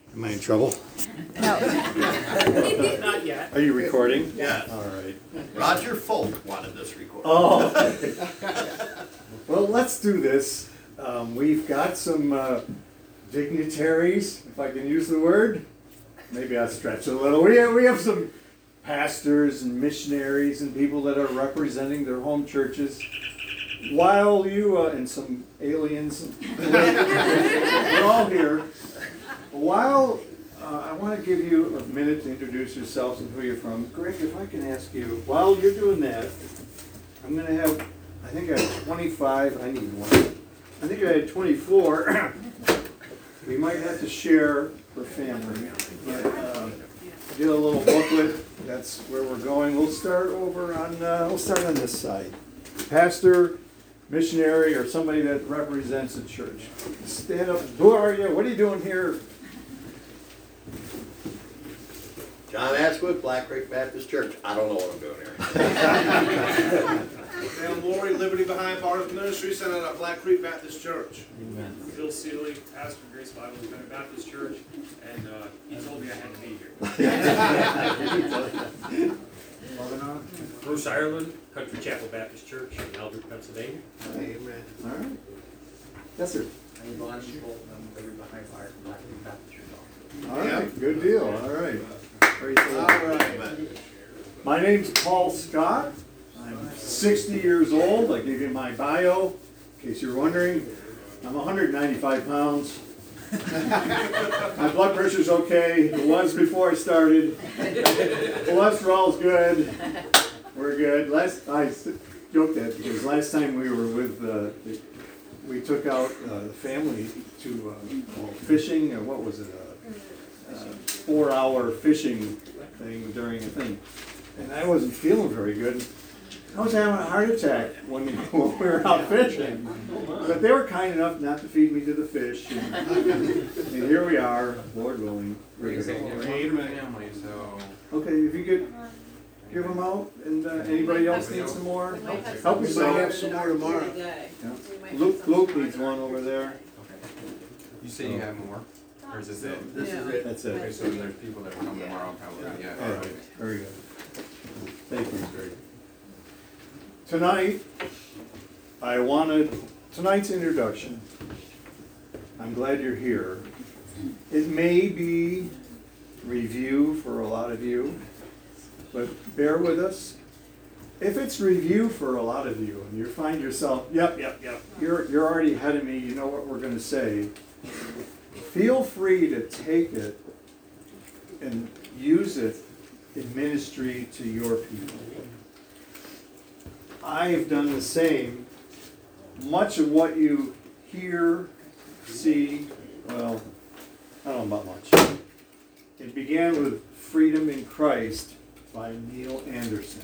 Am I in trouble? No. Not yet. Are you recording? Yes. All right. Roger Folk wanted this recorded. Oh. Well, let's do this. We've got some dignitaries, if I can use the word. Maybe I'll stretch a little. We have some pastors and missionaries and people that are representing their home churches. While you, and some aliens, we're all here. While I want to give you a minute to introduce yourselves and who you're from. Greg, if I can ask you, while you're doing that, I'm going to have, I think I have 25, I need one. I think I had 24. We might have to share for family. But get a little booklet, that's where we're going. We'll start over on, we'll start on this side. Pastor, missionary, or somebody that represents a church. Stand up. Who are you? What are you doing here? John Asquith, Black Creek Baptist Church. I don't know what I'm doing here. Dan Laurie, Liberty Behind Bars Ministry, sent out at Black Creek Baptist Church. Amen. Phil Seeley, pastor of Grace Bible Independent Baptist Church, and he told me I had to be here. Bruce Ireland, Country Chapel Baptist Church in Eldred, Pennsylvania. Amen. All right. Yes, sir. I'm Ron Bolton, I'm Liberty Behind Bars, Black Creek Baptist Church. All right. Good deal. All right. Praise the All Lord. right. My name's Paul Scott. I'm 60 years old. I gave you my bio, in case you're wondering. I'm 195 pounds. My blood pressure's okay. It was before I started. Cholesterol's good. We're good. I joked that because last time we were with, we took out the family to fishing, or what was it? 4-hour fishing thing during a thing. And I wasn't feeling very good. I was having a heart attack when we were out fishing. But they were kind enough not to feed me to the fish. And here we are, Lord willing. Family, so. Okay, if you could give them out, and anybody else need some more? Help We yourself. might have some more tomorrow. Yeah. Luke needs one over there. You say you have more? Or is this it? This is it. That's Okay, it. so there's people that will come tomorrow probably, yeah. All right, very good. Thank you, Greg. Tonight, tonight's introduction, I'm glad you're here. It may be review for a lot of you, but bear with us. If it's review for a lot of you, and you find yourself, yep, you're already ahead of me, you know what we're gonna say, feel free to take it and use it in ministry to your people. I have done the same. Much of what you hear, see, well, I don't know about much. It began with Freedom in Christ by Neil Anderson.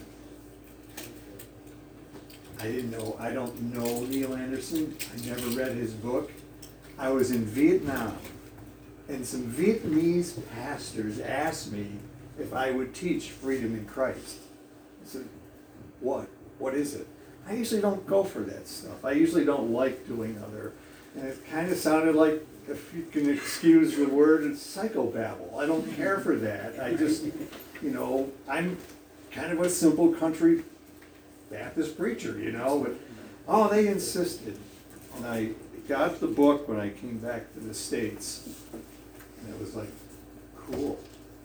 I don't know Neil Anderson. I never read his book. I was in Vietnam, and some Vietnamese pastors asked me if I would teach Freedom in Christ. I said, what? What is it? I usually don't go for that stuff. I usually don't like doing other. And it kind of sounded like, if you can excuse the word, it's psychobabble. I don't care for that. I just, I'm kind of a simple country Baptist preacher, but, they insisted. And I got the book when I came back to the States. And it was like, cool.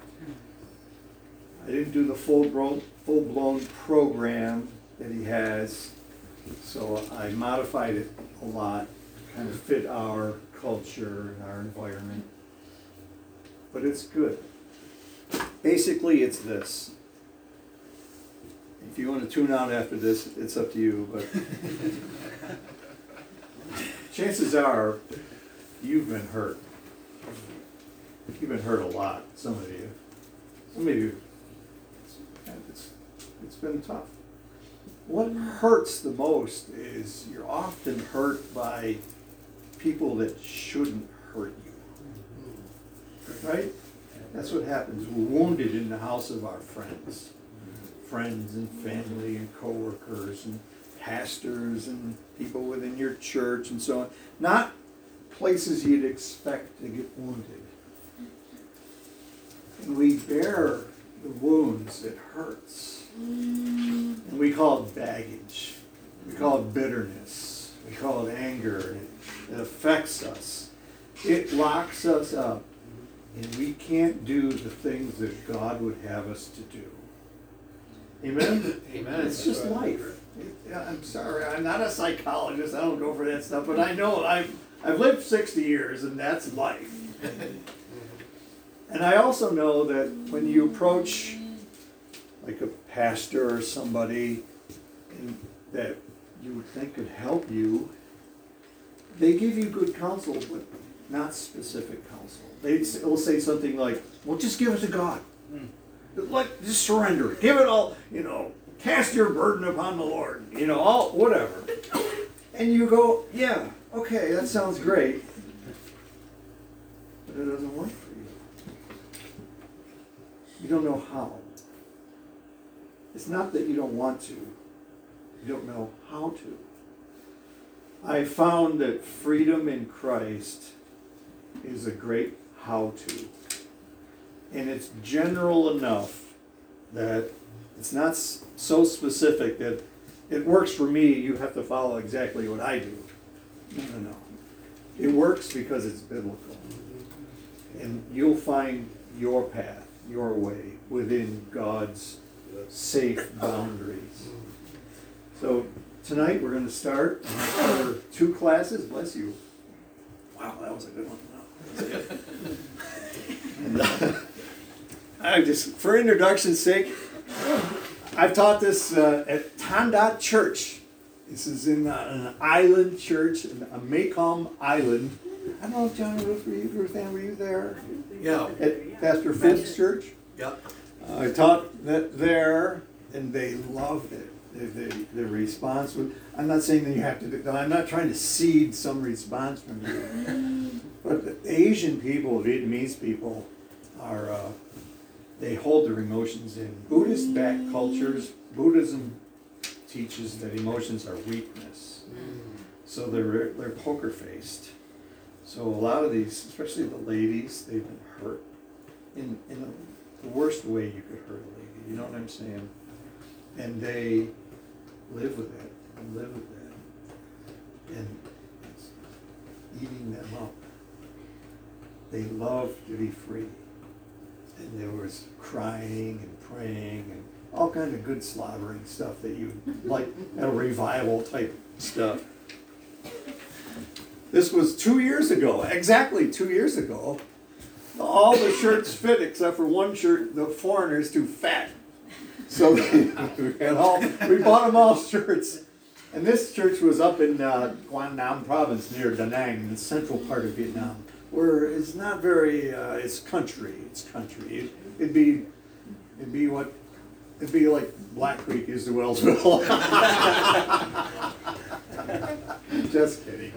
I didn't do the full-blown program that he has, so I modified it a lot to kind of fit our culture and our environment. But it's good. Basically, it's this. If you want to tune out after this, it's up to you, but chances are you've been hurt. You've been hurt a lot, some of you. Some of you, it's been tough. What hurts the most is you're often hurt by people that shouldn't hurt you. Right? That's what happens. We're wounded in the house of our friends. Friends and family and coworkers and pastors and people within your church and so on. Not places you'd expect to get wounded. and we bear the wounds, it hurts. And we call it baggage. We call it bitterness. We call it anger. It affects us. It locks us up. And we can't do the things that God would have us to do. Amen? Amen. It's just life. I'm sorry, I'm not a psychologist. I don't go for that stuff. But I know I've lived 60 years, and that's life. And I also know that when you approach like a pastor or somebody that you would think could help you, they give you good counsel, but not specific counsel. They'll say something like, well, just give it to God. Just surrender it. Give it all, cast your burden upon the Lord, all, whatever. And you go, yeah, okay, that sounds great. But it doesn't work for you. You don't know how. It's not that you don't want to. You don't know how to. I found that freedom in Christ is a great how-to. And it's general enough that it's not so specific that it works for me, you have to follow exactly what I do. No. It works because it's biblical. And you'll find your path, your way, within God's safe boundaries. So tonight we're going to start our 2 classes. Bless you. Wow, that was a good one. And, for introduction's sake, I've taught this at Tondat Church. This is in an island church, a Maycomb Island. I don't know if John, Ruth Ann, were you there? Yeah. At Pastor Finn's church? Yep. I taught that there, and they loved it. The response was, I'm not saying that you have to do, I'm not trying to seed some response from you. But the Asian people, Vietnamese people, they hold their emotions in. Buddhist-backed cultures, Buddhism teaches that emotions are weakness. So they're poker-faced. So a lot of these, especially the ladies, they've been hurt in the worst way you could hurt a lady. You know what I'm saying? And they live with it and live with it. And it's eating them up. They love to be free. And there was crying and praying and all kind of good slobbering stuff that you like, a revival type stuff. This was 2 years ago, exactly 2 years ago. All the shirts fit except for one shirt, the foreigner's too fat. So we bought them all shirts. And this church was up in Quang Nam province near Da Nang, in the central part of Vietnam, where it's not very, it's country. It'd be like Black Creek is to Wellsville. Just kidding.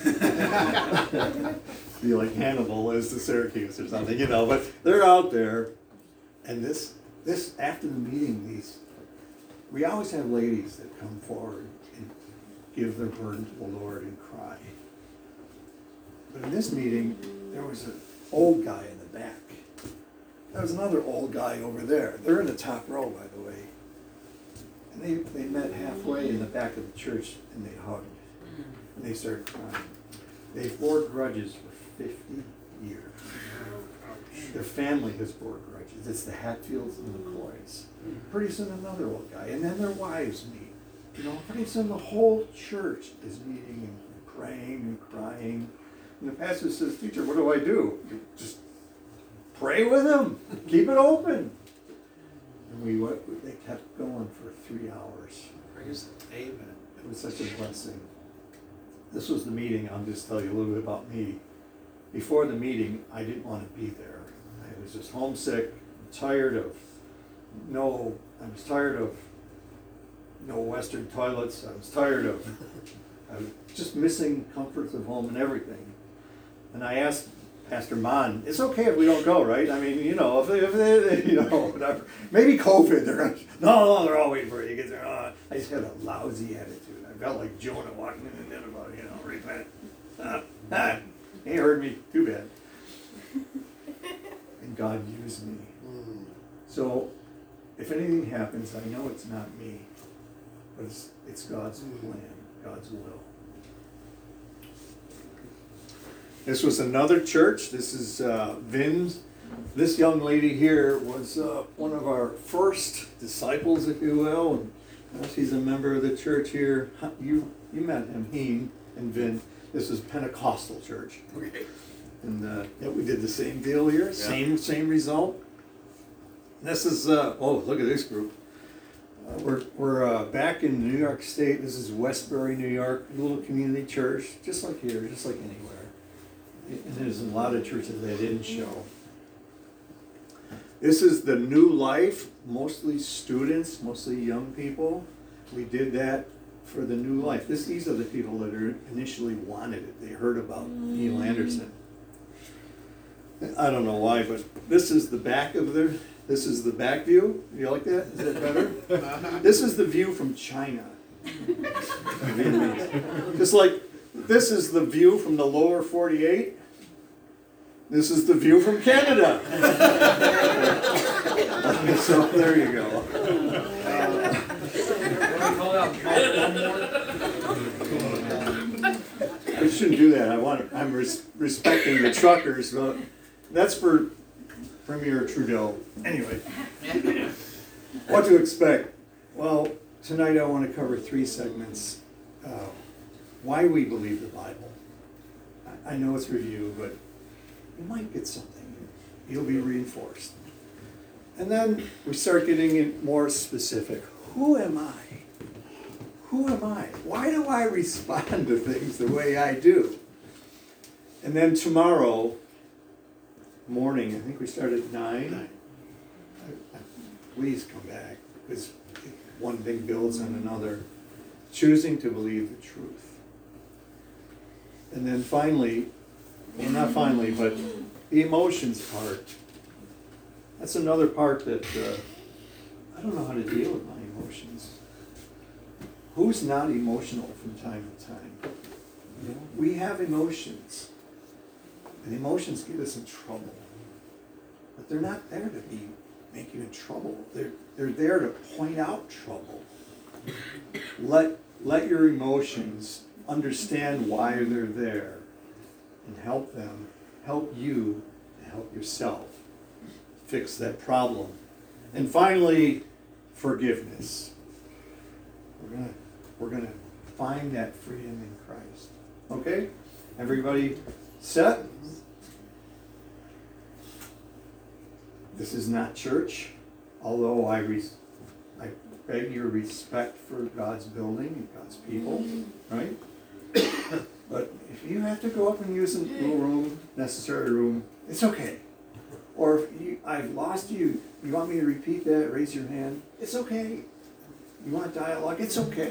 Be like Hannibal is to Syracuse or something, but they're out there. And this after the meeting, we always have ladies that come forward and give their burden to the Lord and cry. But in this meeting, there was an old guy in the back. There was another old guy over there. They're in the top row, by the way. And they met halfway in the back of the church, and they hugged. And they started crying. They bore grudges for 50 years. Their family has bore grudges. It's the Hatfields and the McCoys. Pretty soon another old guy. And then their wives meet. Pretty soon the whole church is meeting and praying and crying. And the pastor says, teacher, what do I do? Just pray with them. Keep it open. And they kept going for 3 hours. Praise the Amen. It was such a blessing. This was the meeting. I'll just tell you a little bit about me. Before the meeting, I didn't want to be there. I was just homesick, tired of no Western toilets. I was just missing comforts of home and everything. And I asked Pastor Mon, it's okay if we don't go, right? I mean, if whatever. Maybe COVID, no, they're all waiting for it. You get there. I just had a lousy attitude. I felt like Jonah walking in the Nineveh, repent. He heard me, too bad. And God use me. So if anything happens, I know it's not me, but it's God's plan, God's will. This was another church. This is Vin's. This young lady here was one of our first disciples, if you will. And she's a member of the church here. You met him, Heen and Vin. This is Pentecostal church. Okay. And yeah, we did the same deal here. Same result. This is oh, look at this group. We're back in New York State. This is Westbury, New York, little community church, just like here, just like anywhere. And there's a lot of churches that didn't show. This is the New Life, mostly students, mostly young people. We did that for the New Life. These are the people that initially wanted it. They heard about Neil Anderson. I don't know why, but this is the back of this is the back view. You like that? Is that better? This is the view from China. Just like this is the view from the lower 48. This is the view from Canada. So there you go. I shouldn't do that. I'm respecting the truckers, but that's for Premier Trudeau. Anyway, what to expect? Well, tonight I want to cover 3 segments. Why we believe the Bible. I know it's review, but you might get something. You'll be reinforced. And then we start getting in more specific. Who am I? Who am I? Why do I respond to things the way I do? And then tomorrow morning, I think we start at 9. Please come back, because one thing builds on another. Choosing to believe the truth. And then finally, well, not finally, but the emotions part. That's another part that I don't know how to deal with my emotions. Who's not emotional from time to time? You know, we have emotions, and emotions get us in trouble. But they're not there to make you in trouble. They're there to point out trouble. Let your emotions understand why they're there, and help you to help yourself fix that problem. And finally, forgiveness. We're gonna find that freedom in Christ. Okay? Everybody set? This is not church, although I beg your respect for God's building and God's people, right? But if you have to go up and use a little room, necessary room, it's okay. Or if I've lost you, you want me to repeat that, raise your hand, it's okay. You want dialogue, it's okay.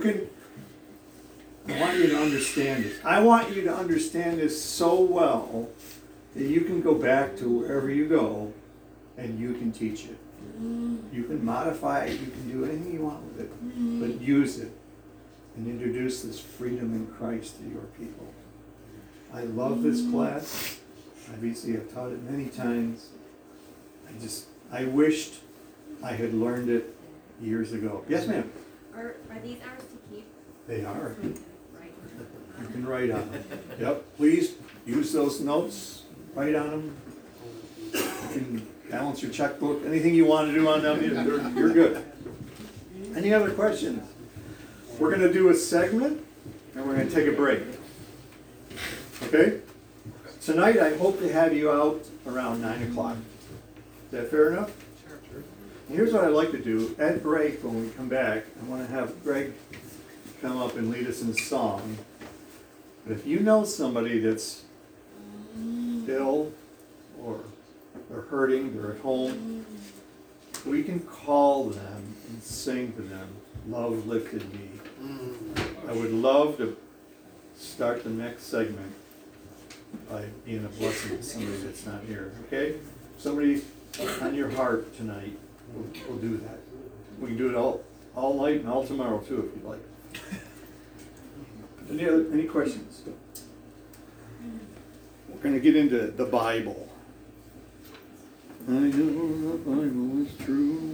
I want you to understand this. I want you to understand this so well that you can go back to wherever you go and you can teach it. You can modify it, you can do anything you want with it, but use it and introduce this freedom in Christ to your people. I love this class. Obviously, I've taught it many times. I wished I had learned it years ago. Yes, ma'am? Are these ours to keep? They are. Right. You can write on them. Yep, please use those notes, write on them. You can balance your checkbook, anything you want to do on them, you're good. Any other questions? We're going to do a segment, and we're going to take a break. Okay? Tonight, I hope to have you out around 9 o'clock. Is that fair enough? Sure. Here's what I'd like to do. At break, when we come back, I want to have Greg come up and lead us in a song. But if you know somebody that's ill, or they're hurting, they're at home, we can call them and sing to them, "Love Lifted Me." I would love to start the next segment by being a blessing to somebody that's not here, okay? Somebody on your heart tonight, we'll do that. We can do it all night and all tomorrow too, if you'd like. Any questions? We're going to get into the Bible. I know the Bible is true.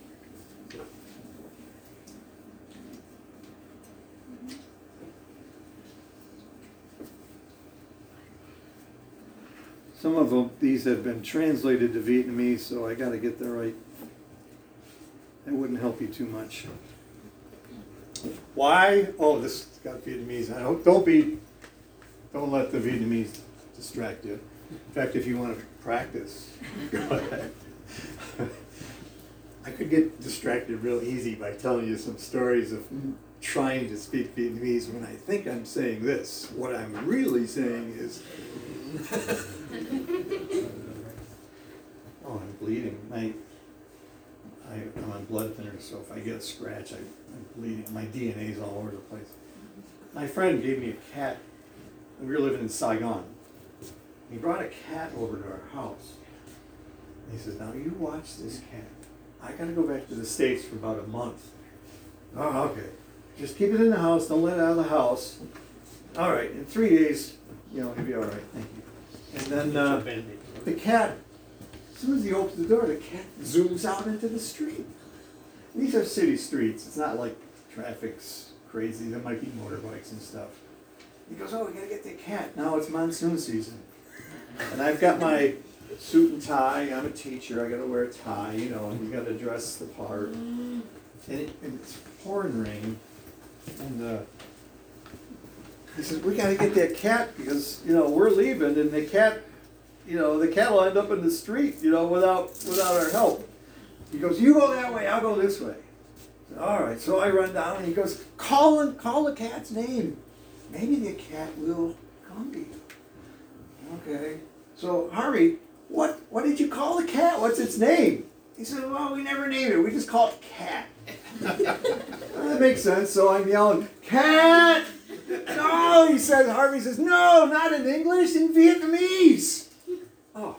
Some of these have been translated to Vietnamese, so I gotta get the right. That wouldn't help you too much. Why? Oh, this has got Vietnamese. Don't let the Vietnamese distract you. In fact, if you want to practice, go ahead. I could get distracted real easy by telling you some stories of trying to speak Vietnamese when I think I'm saying this. What I'm really saying is, oh, I'm bleeding. I'm on blood thinners, so if I get a scratch, I'm bleeding. My DNA's all over the place. My friend gave me a cat. We were living in Saigon. He brought a cat over to our house. And he says, now you watch this cat. I gotta go back to the States for about a month. Oh, okay. Just keep it in the house, don't let it out of the house. All right, in 3 days, he'll be all right, thank you. And then the cat, as soon as he opens the door, the cat zooms out into the street. These are city streets. It's not like traffic's crazy. There might be motorbikes and stuff. He goes, oh, we gotta get the cat. Now it's monsoon season. And I've got my suit and tie. I'm a teacher. I gotta wear a tie, and you gotta dress the part. And it's pouring rain. And he says, we gotta get that cat because, we're leaving and the cat, the cat will end up in the street, without our help. He goes, you go that way, I'll go this way. All right, so I run down and he goes, call the cat's name. Maybe the cat will come to you. Okay. So, Harvey, what did you call the cat? What's its name? He said, well, we never named it. We just call it Cat. Well, that makes sense. So I'm yelling, Cat! No, he says, Harvey says, no, not in English, in Vietnamese. Oh.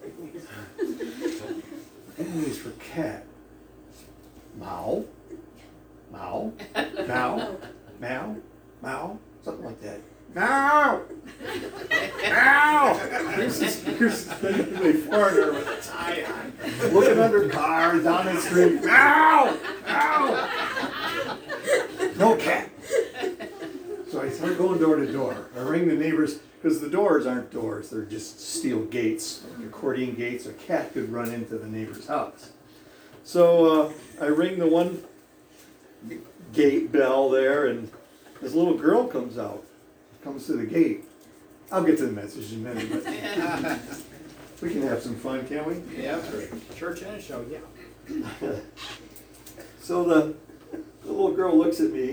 Vietnamese for cat. Mao. Mao. Mao. Mao. Mao. Something like that. Mao. Mao. Here's this foreigner with a tie on, looking under cars down the street. Mao. Mao. No cat. So I start going door to door. I ring the neighbors, because the doors aren't doors, they're just steel gates, like accordion gates. A cat could run into the neighbor's house. So I ring the one gate bell there, and this little girl comes to the gate. I'll get to the message in a minute, but we can have some fun, can't we? Yeah, that's right. Church and a show, yeah. So the little girl looks at me.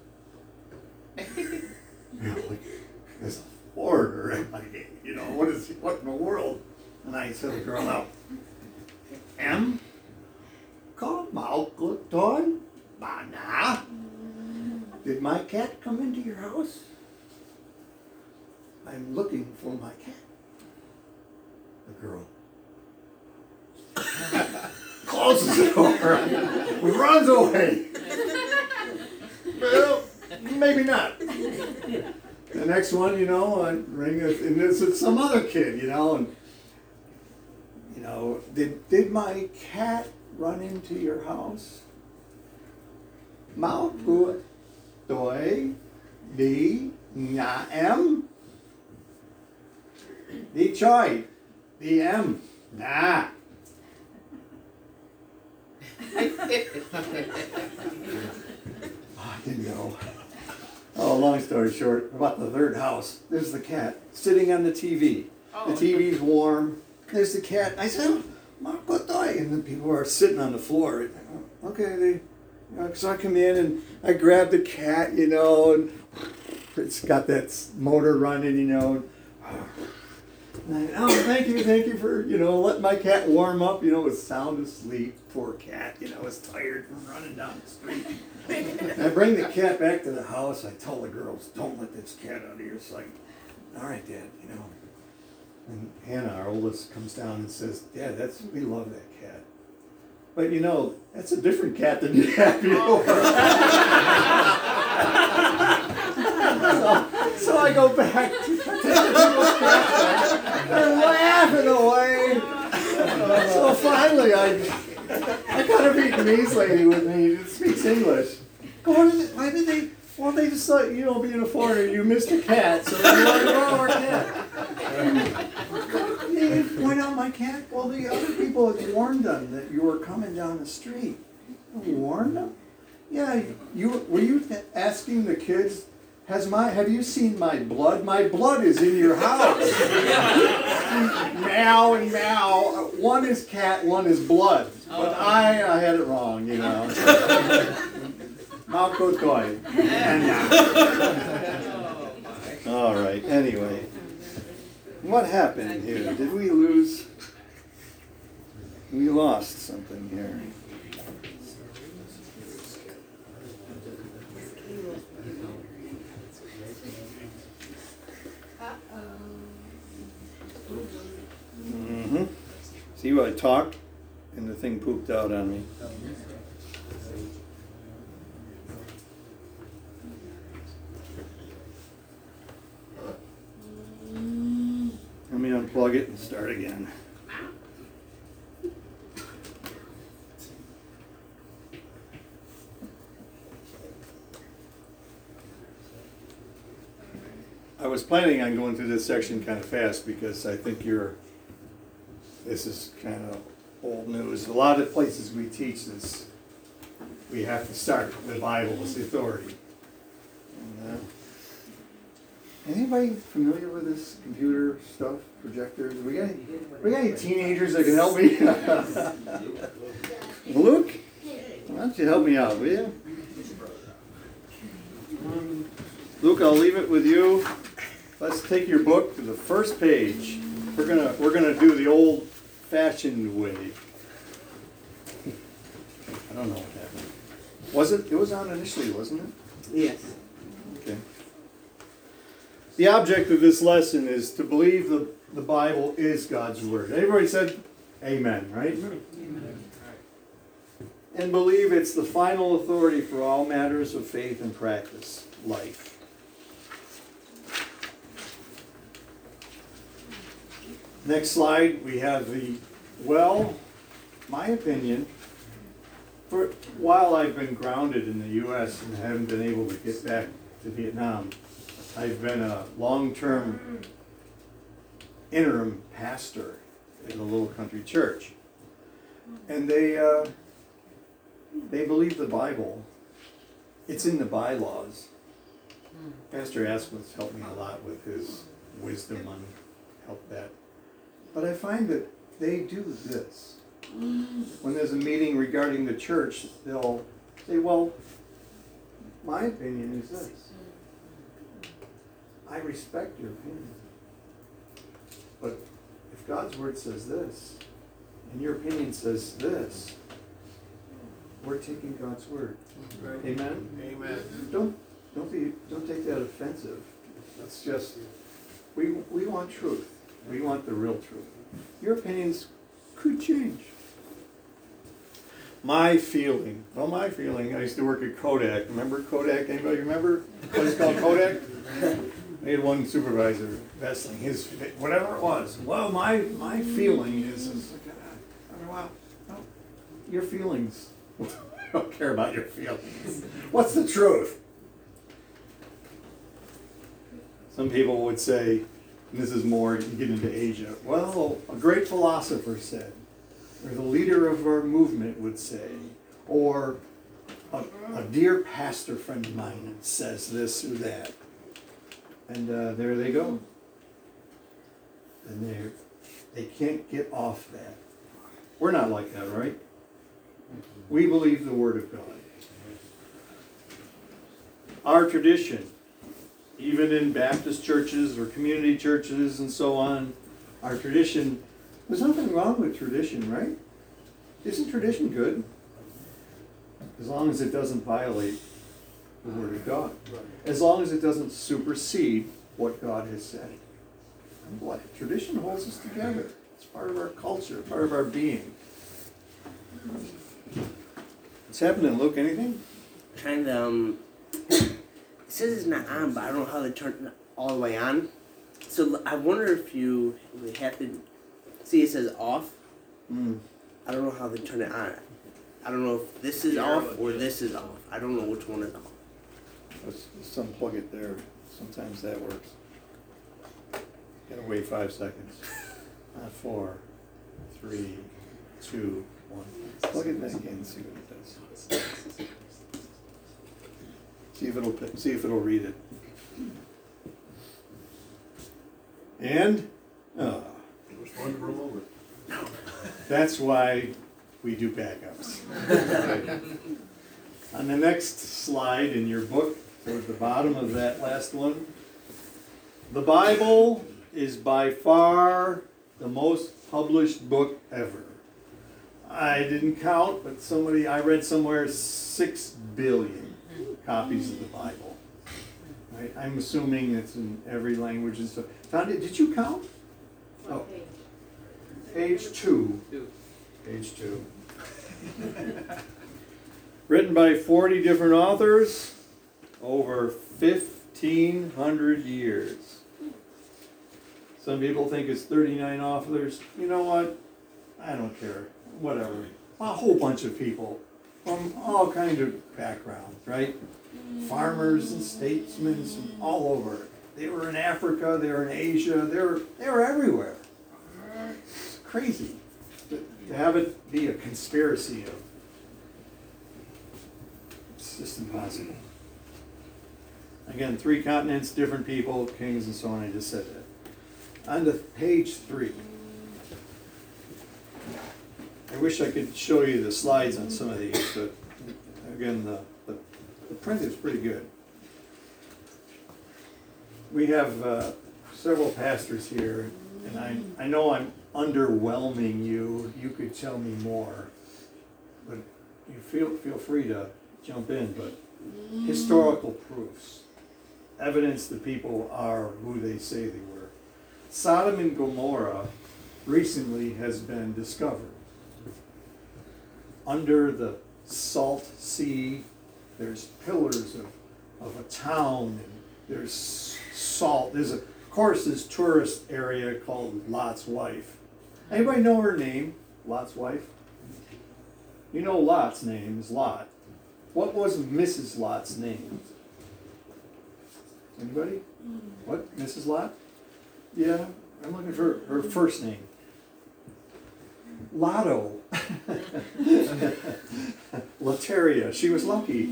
Like, there's a foreigner at my gate, what in the world? And I said to the girl out, Có mạo của tôi, bà nã. Did my cat come into your house? I'm looking for my cat. The girl closes the door, runs away. Well, maybe not. The next one, I ring it, and it's some other kid, and did my cat run into your house? Máu của tôi đi nhà em. Đi chơi, đi em. Nah. I didn't know. Oh, long story short, about the third house, there's the cat sitting on the TV. The TV's warm. There's the cat. I said, Máu của tôi. And the people are sitting on the floor. Okay, so I come in and I grab the cat, and it's got that motor running, And thank you for, letting my cat warm up, it was sound asleep. Poor cat, was tired from running down the street. And I bring the cat back to the house. I tell the girls, don't let this cat out of your sight. All right, Dad, And Hannah, our oldest, comes down and says, Dad, we love that cat. But that's a different cat than you had before. So I go back to the cat. They're laughing away. So finally, I got a Vietnamese lady with me that speaks English. Why did they? Well, they just thought, being a foreigner, you missed a cat, so you want to borrow our cat. They point out my cat. Well, the other people had warned them that you were coming down the street. Warned them? Yeah. Were you asking the kids? Have you seen my blood? My blood is in your house. Meow and meow. One is cat, one is blood. But I had it wrong, Malko toy. All right, anyway. What happened here? Did we lose? We lost something here. Mm-hmm. See what I talked? And the thing pooped out on me. Let me unplug it and start again. I was planning on going through this section kind of fast because I think this is kind of old news. A lot of places we teach this, we have to start the Bible as the authority. And, anybody familiar with this computer stuff, projectors? We got any teenagers that can help me? Luke, why don't you help me out, will you? Luke, I'll leave it with you. Let's take your book to the first page. We're gonna do the old-fashioned way. I don't know what happened. It was on initially, wasn't it? Yes. Okay. The object of this lesson is to believe the Bible is God's Word. Everybody said amen, right? Amen. And believe it's the final authority for all matters of faith and practice, life. Next slide, we have my opinion, while I've been grounded in the U.S. and haven't been able to get back to Vietnam, I've been a long-term interim pastor in a little country church. And they believe the Bible. It's in the bylaws. Pastor Asquith helped me a lot with his wisdom on help that. But I find that they do this. When there's a meeting regarding the church, they'll say, well, my opinion is this. I respect your opinion. But if God's word says this, and your opinion says this, we're taking God's word. Right. Amen? Amen. Don't take that offensive. That's just, we want truth. We want the real truth. Your opinions could change. My feeling, I used to work at Kodak. Remember Kodak? Anybody remember a place called Kodak? I had one supervisor, Vestling, whatever it was. Well, my feeling is well, your feelings. I don't care about your feelings. What's the truth? Some people would say, and this is more, you get into Asia, well, a great philosopher said, or the leader of our movement would say, or a dear pastor friend of mine says this or that. And there they go. And they can't get off that. We're not like that, right? We believe the Word of God. Our tradition, even in Baptist churches or community churches and so on, our tradition, there's nothing wrong with tradition, right? Isn't tradition good? As long as it doesn't violate the Word of God. As long as it doesn't supersede what God has said. And what? Tradition holds us together. It's part of our culture, part of our being. What's happening, Luke? Anything? It says it's not on, but I don't know how to turn it all the way on. So I wonder if you would have to see it says off. I don't know how they turn it on. I don't know if this is off or this is off. I don't know which one is off. Let's unplug it there. Sometimes that works. Gotta wait 5 seconds. 4, 3, 2, 1. Plug it back in and see what it does. See if it'll read it. And that's why we do backups. On the next slide in your book, toward the bottom of that last one, the Bible is by far the most published book ever. I didn't count, but I read somewhere 6 billion copies of the Bible. Right? I'm assuming it's in every language and stuff. Found it? Did you count? Oh, page 2. Page 2. Written by 40 different authors over 1,500 years. Some people think it's 39 authors. You know what? I don't care. Whatever. A whole bunch of people from all kinds of backgrounds, right? Farmers and statesmen from all over. They were in Africa, they were in Asia, they were everywhere. It's crazy to have it be a conspiracy of. It's just impossible. Again, 3 continents, different people, kings and so on, I just said that. On to page 3. I wish I could show you the slides on some of these, but again, the print is pretty good. We have several pastors here, and I know I'm underwhelming you. You could tell me more, but you feel free to jump in. But historical proofs, evidence that people are who they say they were. Sodom and Gomorrah recently has been discovered. Under the Salt Sea, there's pillars of a town, and there's salt. There's of course this tourist area called Lot's wife. Anybody know her name, Lot's wife? You know Lot's name is Lot. What was Mrs. Lot's name? Anybody? What, Mrs. Lot? Yeah, I'm looking for her first name. Lotto. Lateria. She was lucky.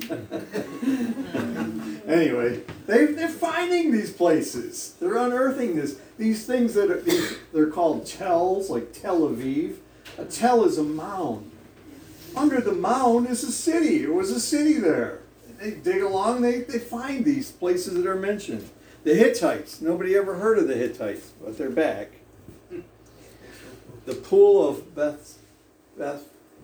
Anyway, they're finding these places. They're unearthing these things that are they're called tells, like Tel Aviv. A tell is a mound. Under the mound is a city. There was a city there. They dig along. They find these places that are mentioned. The Hittites. Nobody ever heard of the Hittites, but they're back. The pool of Bethesda,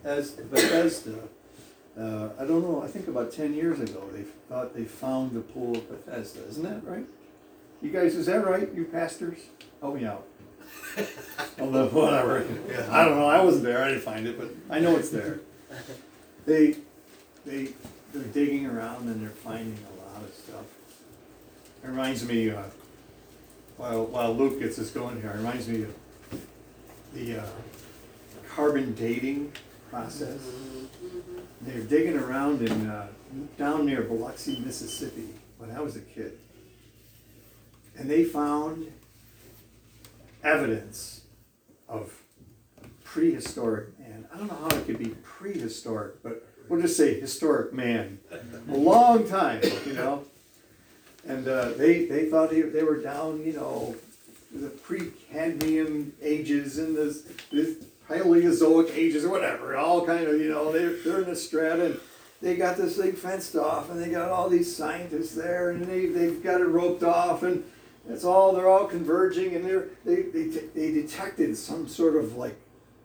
I don't know, I think about 10 years ago, they thought they found the pool of Bethesda. Isn't that right? You guys, is that right, you pastors? Help me out. Although, whatever. I don't know, I wasn't there, I didn't find it, but I know it's there. They're digging around and they're finding a lot of stuff. It reminds me, while Luke gets us going here, it reminds me of the carbon dating process. They're digging around down near Biloxi, Mississippi, when I was a kid. And they found evidence of prehistoric man. I don't know how it could be prehistoric, but we'll just say historic man. A long time, you know. And they thought they were down, you know, the pre-Cambrian ages and the Paleozoic ages or whatever, all kind of, you know, they're in the strata and they got this thing fenced off and they got all these scientists there and they've got it roped off and they're all converging and they detected some sort of like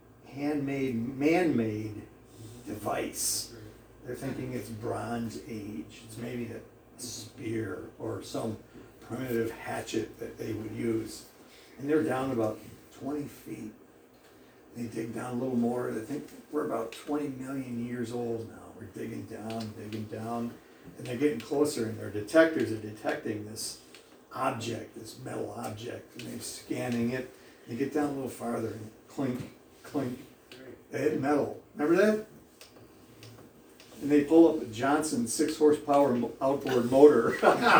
man-made device. They're thinking it's Bronze Age. It's maybe a spear or some primitive hatchet that they would use. And they're down about 20 feet. They dig down a little more. I think we're about 20 million years old now. We're digging down, and they're getting closer, and their detectors are detecting this object, this metal object, and they're scanning it. They get down a little farther, and clink, clink, They had metal. Remember that? And they pull up a Johnson 6-horsepower outboard motor.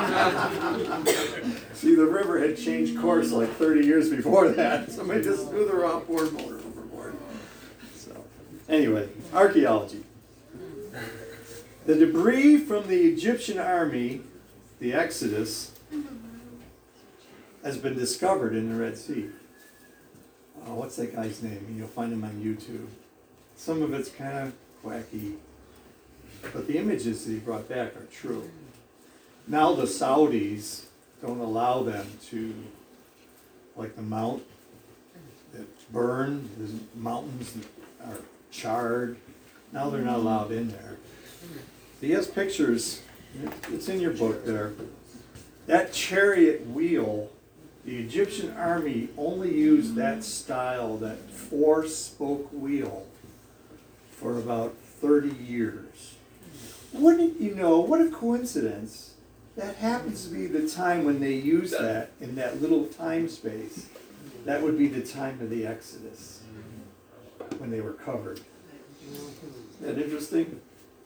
See, the river had changed course like 30 years before that. Somebody just threw their outboard motor overboard. So, anyway, archaeology. The debris from the Egyptian army, the Exodus, has been discovered in the Red Sea. What's that guy's name? You'll find him on YouTube. Some of it's kind of quacky, but the images that he brought back are true. Now the Saudis don't allow them to, like the mount that's burned, the mountains that are charred. Now they're not allowed in there. He has pictures, it's in your book there. That chariot wheel, the Egyptian army only used that style, that 4-spoke wheel, for about 30 years. Wouldn't you know, what a coincidence. That happens to be the time when they used that in that little time space. That would be the time of the Exodus, when they were covered. Isn't that interesting?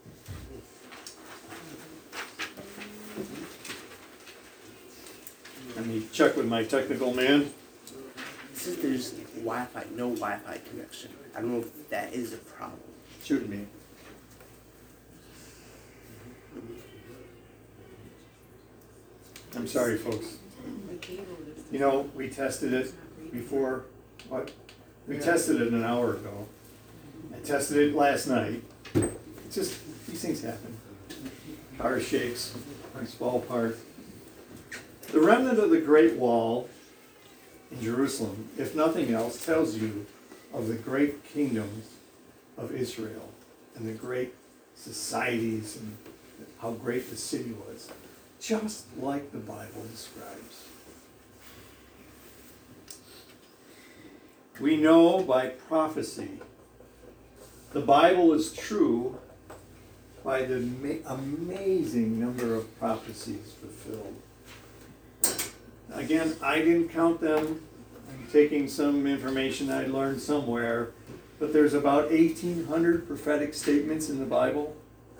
Let me check with my technical man. It says there's Wi-Fi, no Wi-Fi connection. I don't know if that is a problem. Shouldn't be. I'm sorry, folks. You know, we tested it before, what? We tested it an hour ago. I tested it last night. It's just, these things happen. Car shakes, things fall apart. The remnant of the Great Wall in Jerusalem, if nothing else, tells you of the great kingdoms of Israel and the great societies and how great the city was, just like the Bible describes. We know by prophecy the Bible is true by the amazing number of prophecies fulfilled. Again, I didn't count them. I'm taking some information I learned somewhere, but there's about 1,800 prophetic statements in the Bible.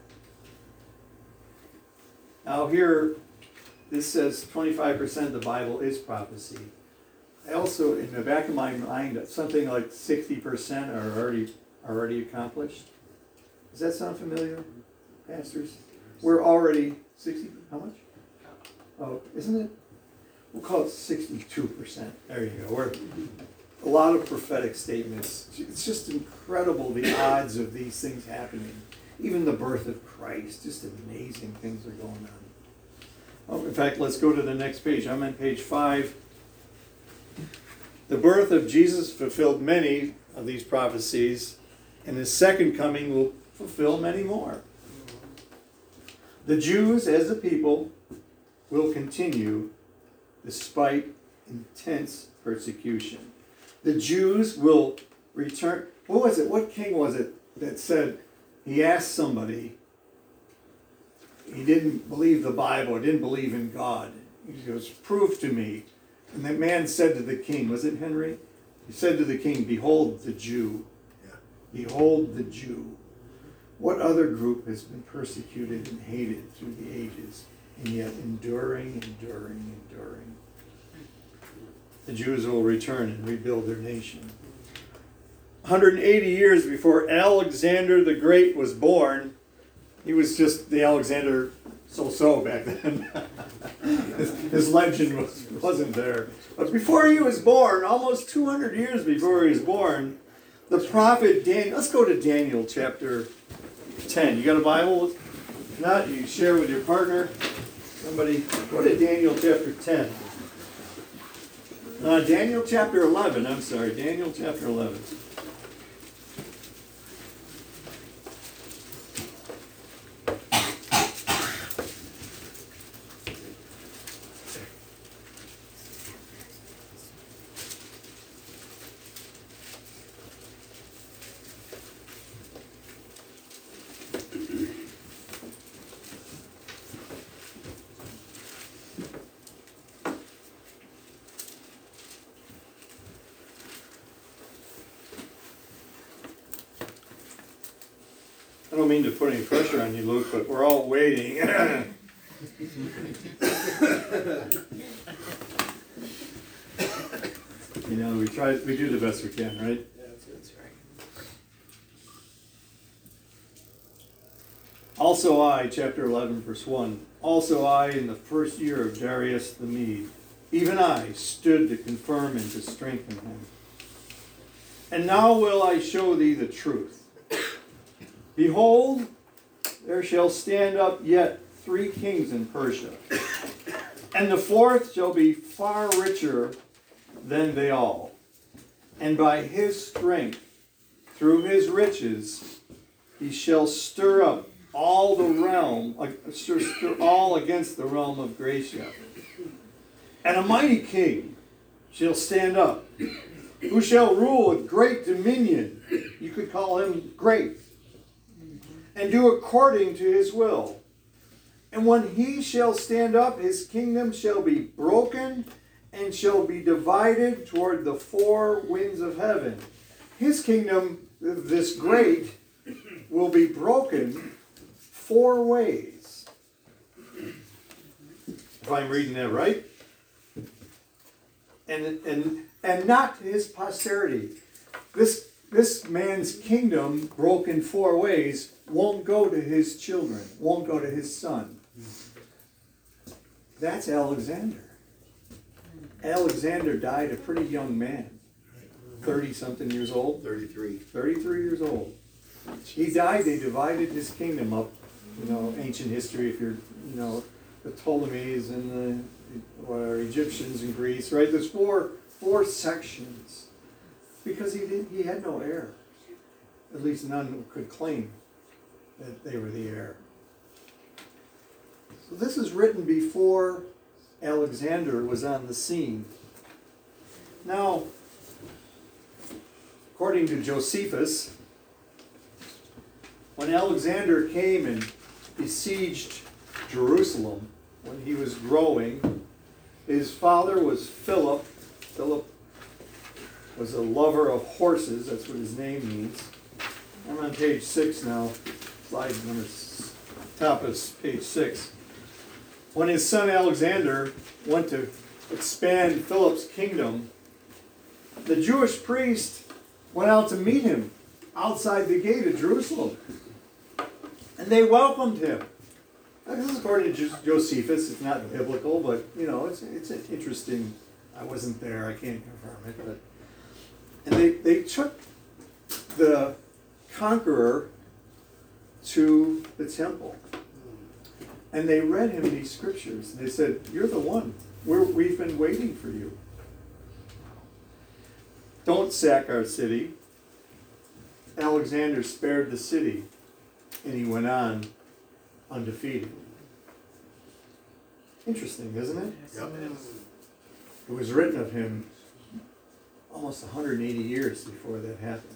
Now here, this says 25% of the Bible is prophecy. I also, in the back of my mind, something like 60% are already accomplished. Does that sound familiar, pastors? We're already 60, how much? Oh, isn't it? We'll call it 62%. There you go. We're a lot of prophetic statements. It's just incredible the odds of these things happening. Even the birth of Christ, just amazing things are going on. Oh, in fact, let's go to the next page. I'm on page 5. The birth of Jesus fulfilled many of these prophecies, and his second coming will fulfill many more. The Jews, as a people, will continue despite intense persecution. The Jews will return. What was it? What king was it that said, he asked somebody, he didn't believe the Bible, didn't believe in God. He goes, prove to me. And that man said to the king, was it Henry? He said to the king, behold the Jew. Behold the Jew. What other group has been persecuted and hated through the ages, and yet enduring? The Jews will return and rebuild their nation. 180 years before Alexander the Great was born, he was just the Alexander so-so back then. His legend wasn't there. But before he was born, almost 200 years before he was born, the prophet Daniel, let's go to Daniel chapter 10. You got a Bible? If not, you share with your partner. Somebody, go to Daniel chapter 10. Daniel chapter 11, I'm sorry, Daniel chapter 11. don't mean to put any pressure on you, Luke, but we're all waiting. You know, we do the best we can, right? That's right. Also I, chapter 11, verse 1, also I, in the first year of Darius the Mede, even I stood to confirm and to strengthen him. And now will I show thee the truth. Behold, there shall stand up yet 3 kings in Persia, and the 4th shall be far richer than they all. And by his strength, through his riches, he shall stir up all the realm, stir all against the realm of Gracia. And a mighty king shall stand up, who shall rule with great dominion. You could call him great. And do according to his will. And when he shall stand up, his kingdom shall be broken and shall be divided toward the 4 winds of heaven. His kingdom, this great, will be broken 4 ways. If I'm reading that right. And not his posterity. This man's kingdom, broken 4 ways, won't go to his children, won't go to his son. That's Alexander. Alexander died a pretty young man, 30-something years old. 33. 33 years old. He died, they divided his kingdom up. You know, ancient history, if you're, you know, the Ptolemies and the Egyptians in Greece, right? There's four sections. Because he had no heir. At least none could claim that they were the heir. So this is written before Alexander was on the scene. Now, according to Josephus, when Alexander came and besieged Jerusalem, when he was growing, his father was Philip. Philip was a lover of horses, that's what his name means. I'm on page 6 now, slide number, top of page 6. When his son Alexander went to expand Philip's kingdom, the Jewish priest went out to meet him outside the gate of Jerusalem. And they welcomed him. Now, this is according to Josephus, it's not biblical, but you know, it's an interesting, I wasn't there, I can't confirm it, but. And they took the conqueror to the temple. And they read him these scriptures. And they said, you're the one. We've been waiting for you. Don't sack our city. Alexander spared the city. And he went on undefeated. Interesting, isn't it? Yep. It was written of him almost 180 years before that happened.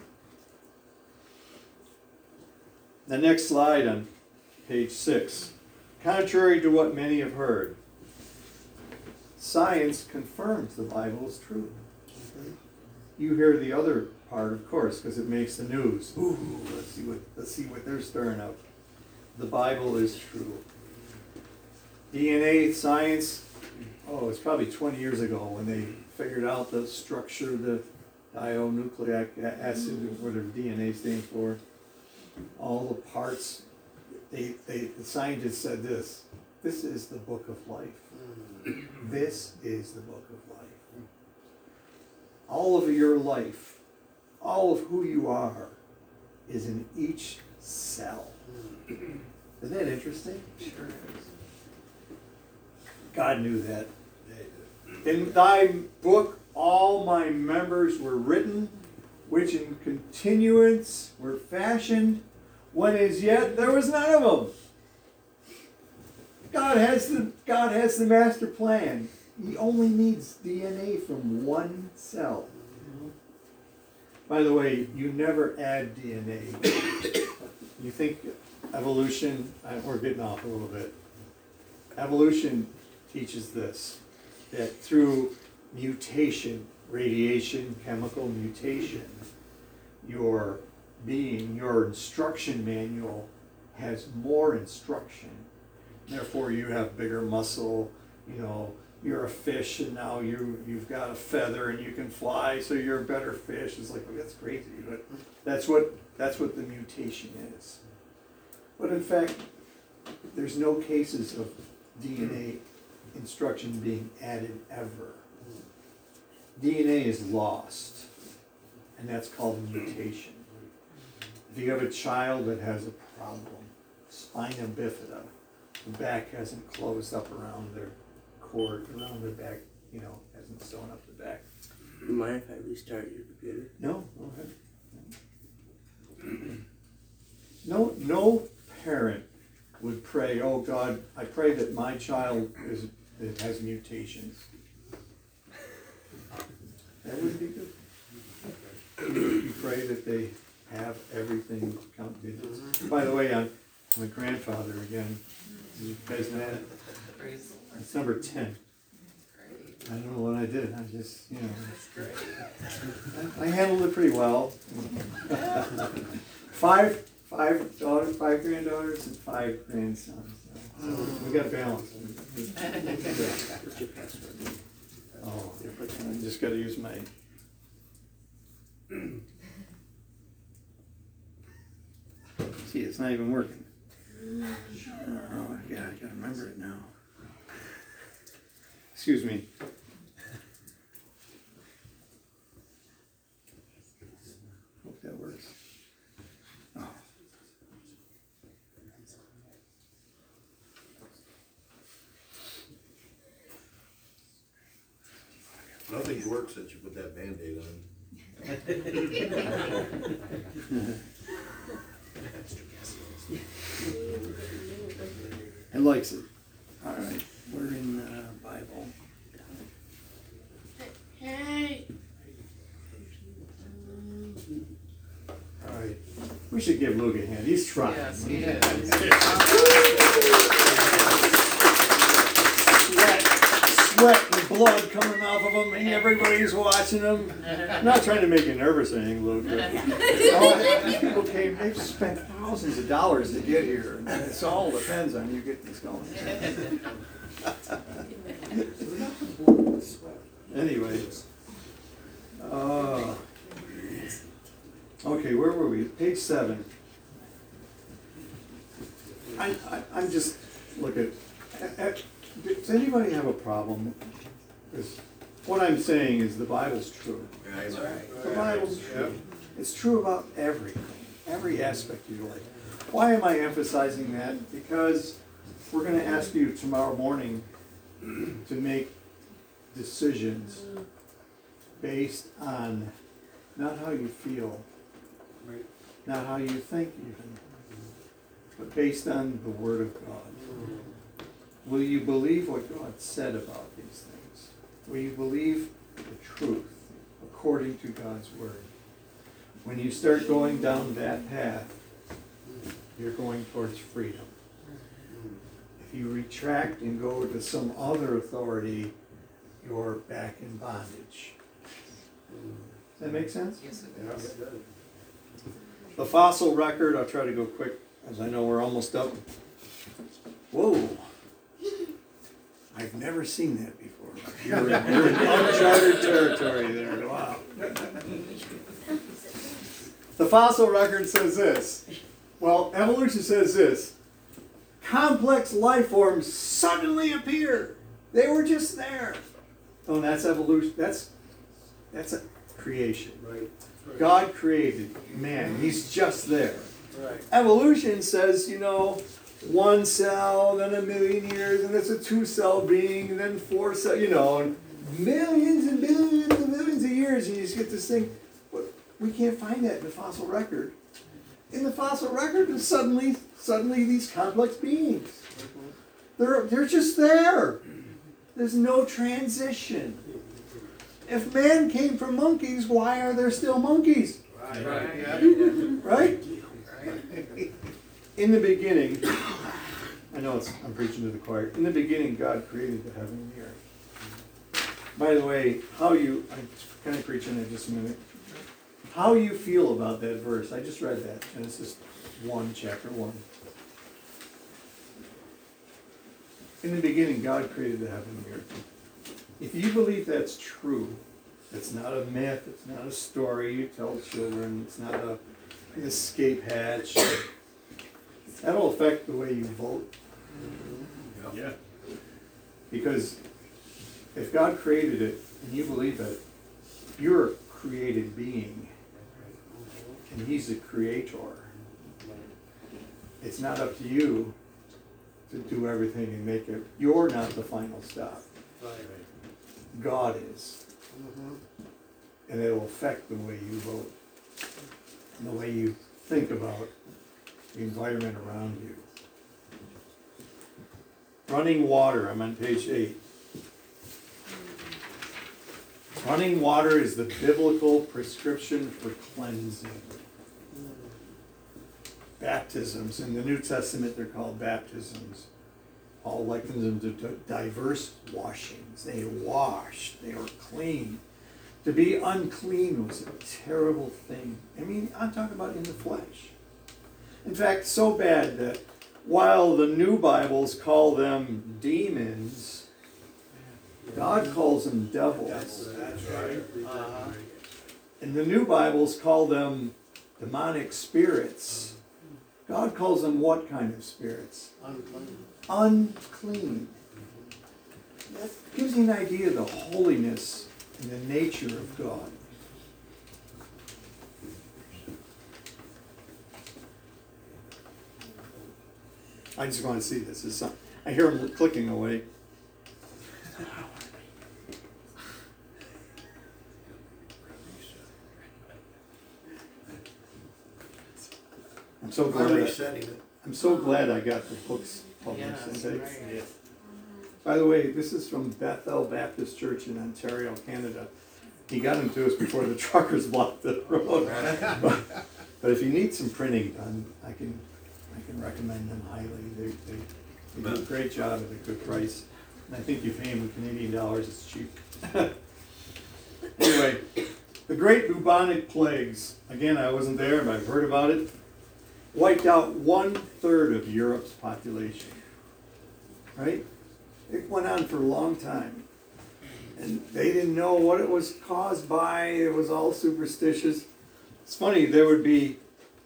The next slide on page 6. Contrary to what many have heard, science confirms the Bible is true. You hear the other part, of course, because it makes the news. Ooh, let's see what they're stirring up. The Bible is true. DNA science, it's probably 20 years ago when they figured out the structure, the dinucleic acid, what their DNA stands for, all the parts. The scientists said this is the book of life. This is the book of life. All of your life, all of who you are, is in each cell. Isn't that interesting? Sure is. God knew that. In thy book all my members were written, which in continuance were fashioned, when as yet there was none of them. God has the master plan. He only needs DNA from one cell. By the way, you never add DNA. You think evolution, we're getting off a little bit. Evolution teaches this, that through mutation, radiation, chemical mutation, your being, your instruction manual has more instruction. Therefore, you have bigger muscle, you know, you're a fish and now you've got a feather and you can fly, so you're a better fish. It's like, well, that's crazy, but that's what the mutation is. But in fact, there's no cases of DNA instruction being added ever. DNA is lost, and that's called a mutation. If you have a child that has a problem, spina bifida, the back hasn't closed up around their cord, around their back, you know, hasn't sewn up the back. You mind if I restart your computer? No, go ahead. No parent would pray, oh God, I pray that my child has mutations. That would be good. You pray that they have everything count digits. By the way, I'm a grandfather again. You guys know that? It's number 10. I don't know what I did. I just, you know. I handled it pretty well. 5 daughters, 5 granddaughters, and 5 grandsons. So we got balance. What's your password? Oh, I just got to use my. See, it's not even working. Oh, yeah, I got to remember it now. Excuse me. Hope that works. Oh. Nothing's worked since you put that Band-Aid on. It likes it. All right, we're in the Bible. All right, we should give Luke a hand. He's trying. Yes, he is. Sweat and blood coming off of him, and everybody's watching him. I'm not trying to make you nervous or anything, Luke. But these people came, they've spent thousands of dollars to get here, and it all depends on you getting this going. Anyway. Okay, where were we? Page 7. I'm just, look at, does anybody have a problem? Because what I'm saying is the Bible's true. The Bible's true. It's true about everything, every aspect of your life. Why am I emphasizing that? Because we're going to ask you tomorrow morning to make decisions based on not how you feel, not how you think even, but based on the Word of God. Will you believe what God said about these things? Will you believe the truth according to God's Word? When you start going down that path, you're going towards freedom. If you retract and go to some other authority, you're back in bondage. Does that make sense? Yes, it does. The fossil record, I'll try to go quick, as I know we're almost up. Whoa. I've never seen that before. You're in uncharted territory there. Wow. The fossil record says this. Well, evolution says this. Complex life forms suddenly appear. They were just there. Oh, that's evolution. That's a creation. Right. God created man. He's just there. Right. Evolution says, you know, 1 cell, then 1,000,000 years, and it's a 2-cell being, and then 4 cell, you know, and millions and billions and millions of years, and you just get this thing. But we can't find that in the fossil record. In the fossil record, there's suddenly these complex beings. They're just there. There's no transition. If man came from monkeys, why are there still monkeys? Right. Yeah. Right? In the beginning, I know I'm preaching to the choir. In the beginning, God created the heaven and the earth. By the way, I'm kind of preaching in just a minute. how you feel about that verse. I just read that, Genesis 1, chapter 1. In the beginning, God created the heaven and the earth. If you believe that's true, it's not a myth, it's not a story you tell children, it's not an escape hatch, that'll affect the way you vote. Yeah. Because if God created it and you believe it, you're a created being and He's the creator. It's not up to you to do everything and make it. You're not the final stop. God is. And it'll affect the way you vote and the way you think about the environment around you. Running water, I'm on page 8. Running water is the biblical prescription for cleansing. Baptisms, in the New Testament they're called baptisms. Paul likens them to diverse washings. They washed, they were clean. To be unclean was a terrible thing. I mean, I'm talking about in the flesh. In fact, so bad that while the new Bibles call them demons, God calls them devils. That's right. And the new Bibles call them demonic spirits. God calls them what kind of spirits? Unclean. That gives you an idea of the holiness and the nature of God. I just want to see this. I hear them clicking away. I'm so glad. I'm so glad I got the books published. By the way, this is from Bethel Baptist Church in Ontario, Canada. He got them to us before the truckers blocked the road. But if you need some printing done, I can recommend them highly. They do a great job at a good price. And I think you pay them in Canadian dollars, it's cheap. Anyway, the Great Bubonic Plagues. Again, I wasn't there, but I've heard about it. Wiped out 1/3 of Europe's population. Right? It went on for a long time. And they didn't know what it was caused by. It was all superstitious. It's funny, there would be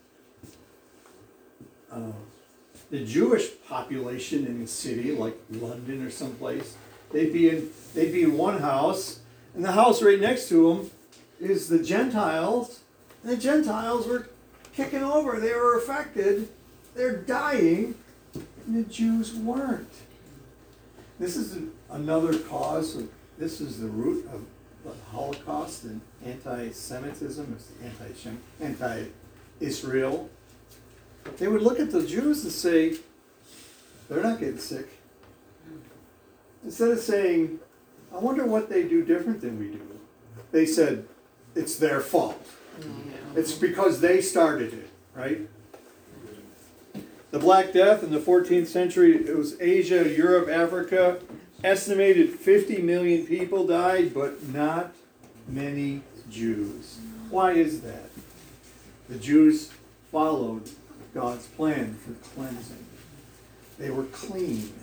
the Jewish population in a city like London or someplace. They'd be in one house, and the house right next to them is the Gentiles. And the Gentiles were kicking over. They were affected. They're dying, and the Jews weren't. This is another cause. This is the root of the Holocaust and anti-Semitism. It's anti-Israel. They would look at the Jews and say, they're not getting sick. Instead of saying, I wonder what they do different than we do, they said, it's their fault. It's because they started it, right? The Black Death in the 14th century, it was Asia, Europe, Africa. Estimated 50 million people died, but not many Jews. Why is that? The Jews followed God's plan for cleansing. They were clean.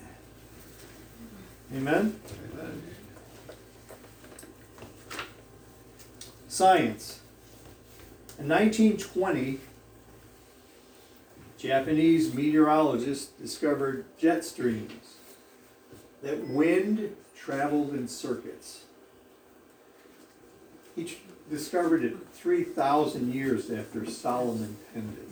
Amen? Amen. Science. In 1920, Japanese meteorologists discovered jet streams, that wind traveled in circuits. He discovered it 3,000 years after Solomon penned it.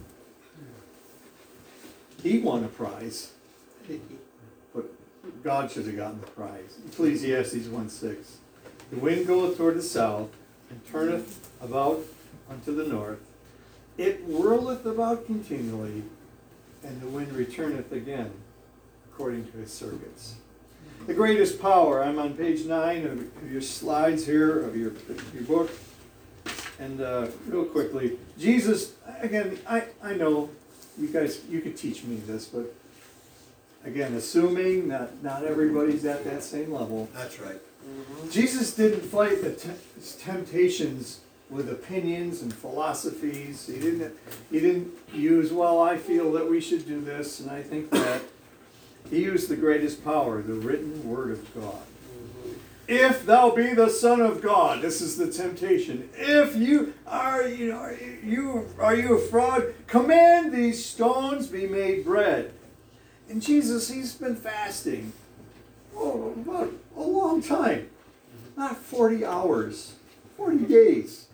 He won a prize, but God should have gotten the prize. Ecclesiastes 1:6. The wind goeth toward the south, and turneth about unto the north. It whirleth about continually, and the wind returneth again, according to his circuits. The greatest power. I'm on page 9 of your slides here, of your book. And real quickly, Jesus, again, I know you guys, you could teach me this, but again, assuming that not everybody's at that same level. That's right. Jesus didn't fight the temptations with opinions and philosophies. He didn't use, well, I feel that we should do this, and I think that. He used the greatest power, the written word of God. If thou be the Son of God, this is the temptation. If you are you a fraud? Command these stones be made bread. And Jesus, he's been fasting about a long time, not 40 hours, 40 days.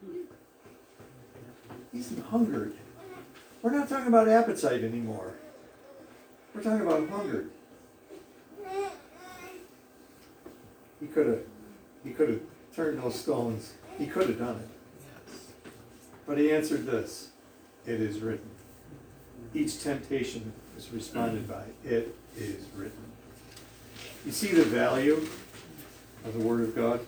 He's hungered. We're not talking about appetite anymore. We're talking about hunger. He could have turned those stones. He could have done it. But he answered this. It is written. Each temptation is responded by, it is written. You see the value of the Word of God?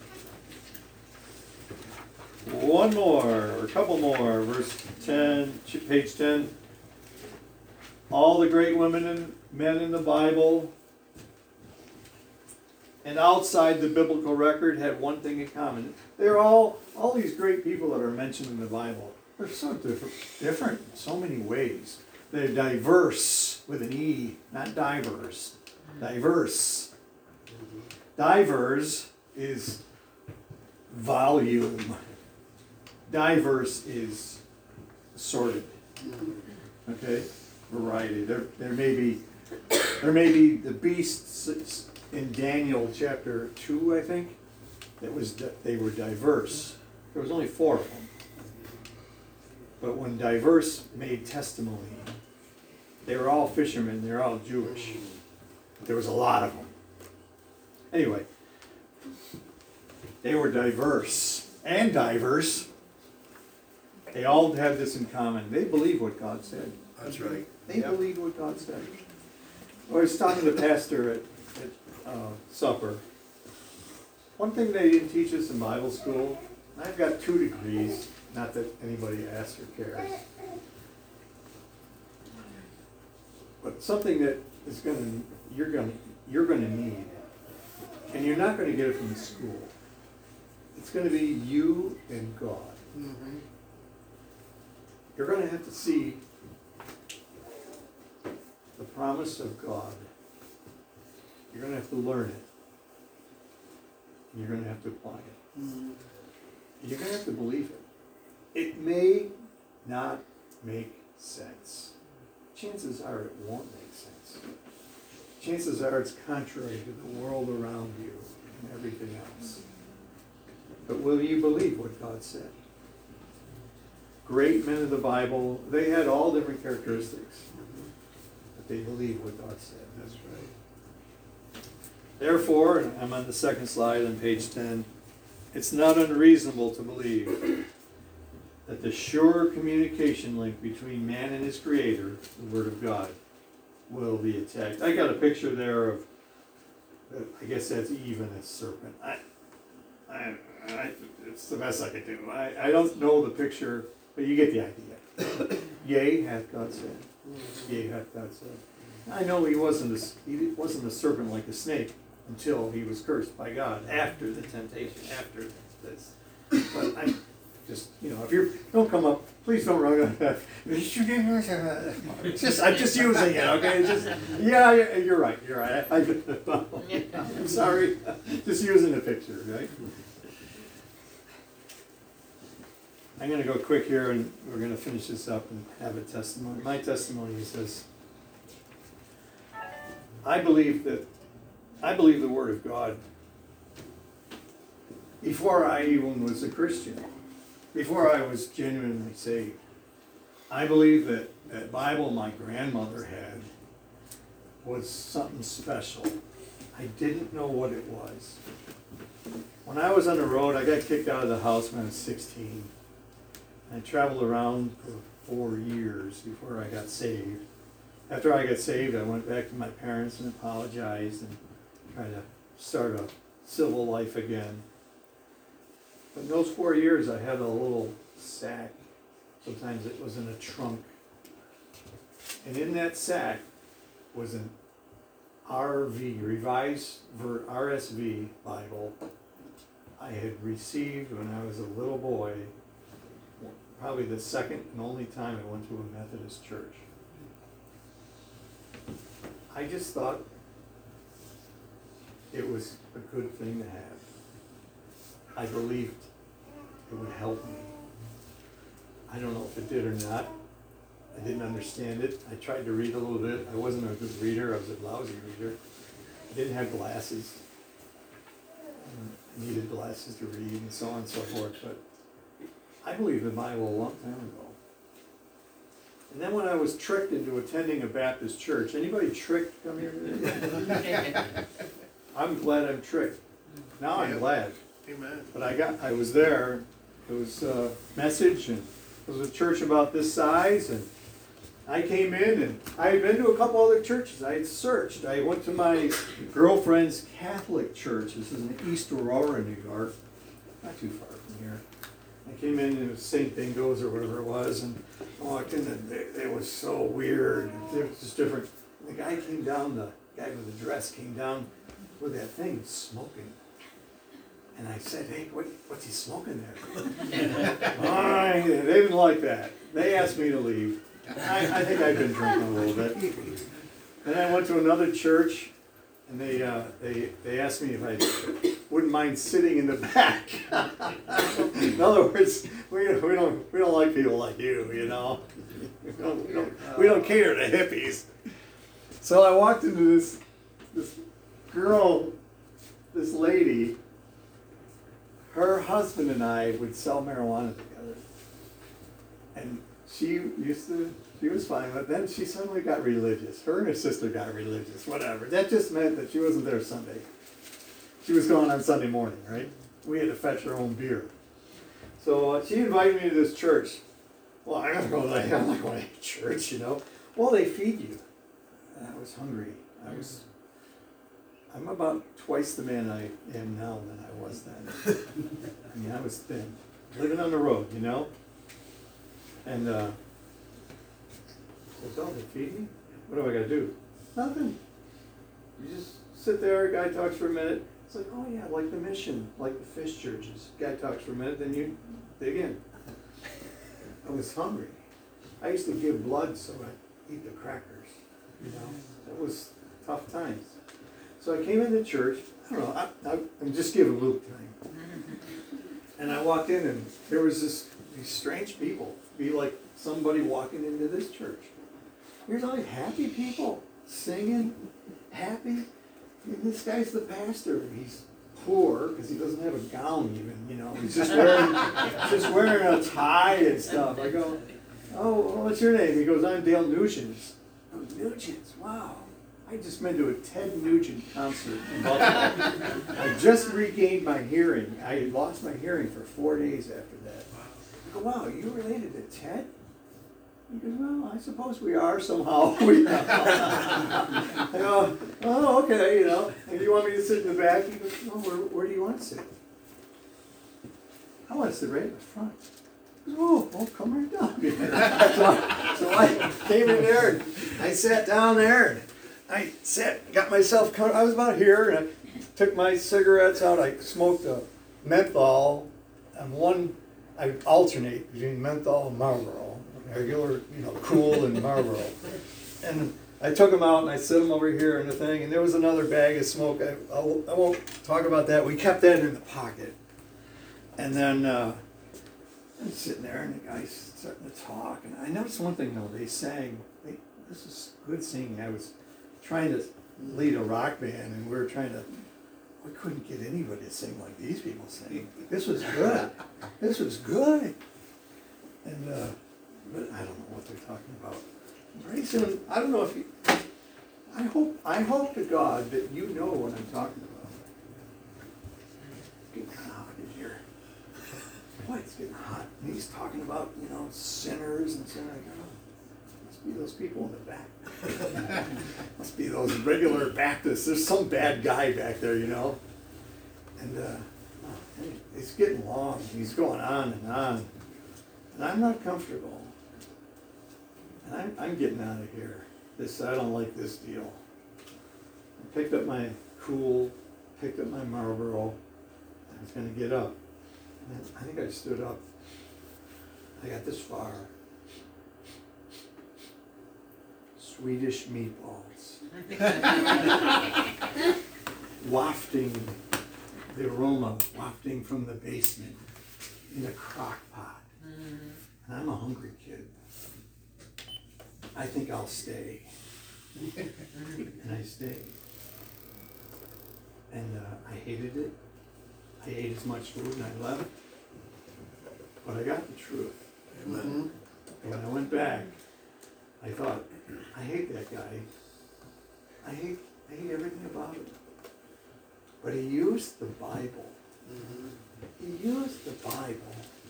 One more, or a couple more. Verse 10, page 10. All the great women and men in the Bible and outside the biblical record had one thing in common. They're all these great people that are mentioned in the Bible. They're so different in so many ways. They're diverse with an E, not diverse. Diverse. Diverse is volume. Diverse is assorted. Okay? Variety. There may be the beasts in Daniel chapter 2, I think. They were diverse. There was only 4 of them. But when diverse made testimony, they were all fishermen. They were all Jewish. There was a lot of them. Anyway, they were diverse and diverse. They all had this in common. They believed what God said. That's right. They believed what God said. I was talking to the pastor at supper. One thing they didn't teach us in Bible school, I've got 2 degrees, not that anybody asks or cares. But something that is you're gonna need, and you're not gonna get it from the school. It's gonna be you and God. You're gonna have to see the promise of God. You're going to have to learn it. And you're going to have to apply it. And you're going to have to believe it. It may not make sense. Chances are it won't make sense. Chances are it's contrary to the world around you and everything else. But will you believe what God said? Great men of the Bible, they had all different characteristics. They believe what God said. That's right. Therefore, and I'm on the second slide on page 10, it's not unreasonable to believe that the sure communication link between man and his creator, the Word of God, will be attacked. I got a picture there of, I guess that's Eve and a serpent. It's the best I could do. I don't know the picture, but you get the idea. Yea, hath God said. Yea, hath God said. I know he wasn't a serpent like a snake until he was cursed by God after the temptation, after this. But I just, if you don't come up, please don't run on that. I'm just using it, okay? Yeah, you're right. I'm sorry. Just using the picture, right? I'm going to go quick here, and we're going to finish this up and have a testimony. My testimony is this. I believe the Word of God before I even was a Christian, before I was genuinely saved. I believe that Bible my grandmother had was something special. I didn't know what it was. When I was on the road, I got kicked out of the house when I was 16. I traveled around for 4 years before I got saved. After I got saved, I went back to my parents and apologized and tried to start a civil life again. But in those 4 years, I had a little sack. Sometimes it was in a trunk. And in that sack was an RSV Bible I had received when I was a little boy, probably the second and only time I went to a Methodist church. I just thought it was a good thing to have. I believed it would help me. I don't know if it did or not. I didn't understand it. I tried to read a little bit. I wasn't a good reader. I was a lousy reader. I didn't have glasses. I needed glasses to read and so on and so forth. But I believed the Bible a long time ago. And then when I was tricked into attending a Baptist church, anybody tricked come here today? I'm glad I'm tricked. Now I'm glad. Amen. But I was there, it was a message, and it was a church about this size, and I came in, and I had been to a couple other churches. I had searched. I went to my girlfriend's Catholic church. This is in East Aurora, New York, not too far from here. I came in, and it was St. Bingo's or whatever it was, and I walked in, and it was so weird. It was just different. The guy came down, the guy with the dress came down with that thing, smoking. And I said, hey, what's he smoking there? They didn't like that. They asked me to leave. I think I'd been drinking a little bit. Then I went to another church, and they asked me if I wouldn't mind sitting in the back. In other words, we don't like people like you, you know. We don't cater to hippies. So I walked into this girl, this lady. Her husband and I would sell marijuana together. And she was fine, but then she suddenly got religious. Her and her sister got religious, whatever. That just meant that she wasn't there Sunday. She was gone on Sunday morning, right? We had to fetch her own beer. So she invited me to this church. Well, I'm not going to church, you know. Well, they feed you. And I was hungry. I'm about twice the man I am now than I was then. I mean, I was thin, living on the road, you know? And says, oh, they feed me? What do I gotta do? Nothing. You just sit there, guy talks for a minute. It's like, oh yeah, like the mission, like the fish churches. Guy talks for a minute, then you dig in. I was hungry. I used to give blood so I'd eat the crackers, you know? That was tough times. So I came into church, I don't know, I'm just giving Luke time. And I walked in, and there was these strange people, be like somebody walking into this church. Here's all these happy people, singing, happy. And this guy's the pastor, he's poor, because he doesn't have a gown even, you know, he's just wearing a tie and stuff. I go, oh, well, what's your name? He goes, I'm Dale Nugent. Oh, Nugent, wow. I just been to a Ted Nugent concert in Buffalo. I just regained my hearing. I had lost my hearing for 4 days after that. I go, wow, you related to Ted? He goes, well, I suppose we are somehow. I go, oh, okay, you know. And you want me to sit in the back? He goes, oh, where do you want to sit? I want to sit right in the front. He goes, oh, well, come right down. so I came in there, and I sat down there, and I got myself covered. I was about here, and I took my cigarettes out. I smoked a menthol, and I alternate between menthol and Marlboro, regular, you know, cool and Marlboro. And I took them out and I set them over here in the thing, and there was another bag of smoke. I won't talk about that. We kept that in the pocket. And then I'm sitting there, and the guy's starting to talk. And I noticed one thing though. They sang. This is good singing. I was trying to lead a rock band, and we couldn't get anybody to sing like these people sing. This was good. This was good. And but I don't know what they're talking about. Pretty soon, I don't know if you. I hope to God that you know what I'm talking about. It's getting hot in here. Boy, it's getting hot. And he's talking about, you know, sinners and sinners. Must be those people in the back. Must be those regular Baptists. There's some bad guy back there, you know. And it's getting long. He's going on. And I'm not comfortable. And I'm getting out of here. I don't like this deal. I picked up my Cool, picked up my Marlboro, I was gonna get up. And I think I stood up. I got this far. Swedish meatballs. Wafting, the aroma wafting from the basement in a crock pot. And I'm a hungry kid. I think I'll stay. And I stayed. And I hated it. I ate as much food and I left. But I got the truth. Amen. And when I went back, I thought, I hate that guy. I hate everything about him. But he used the Bible. He used the Bible.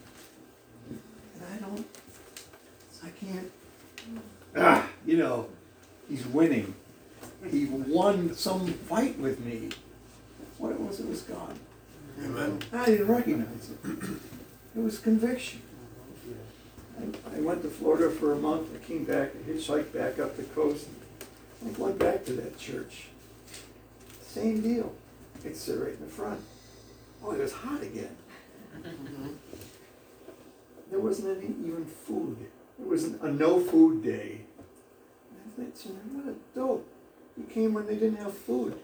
And I can't, you know, he's winning. He won some fight with me. What it was God. Amen. I didn't recognize it. It was conviction. I went to Florida for a month. I came back, I hitchhiked back up the coast. I went back to that church. Same deal. I'd sit right in the front. Oh, it was hot again. There wasn't any even food. It was a no food day. And I thought, what a dope. He came when they didn't have food.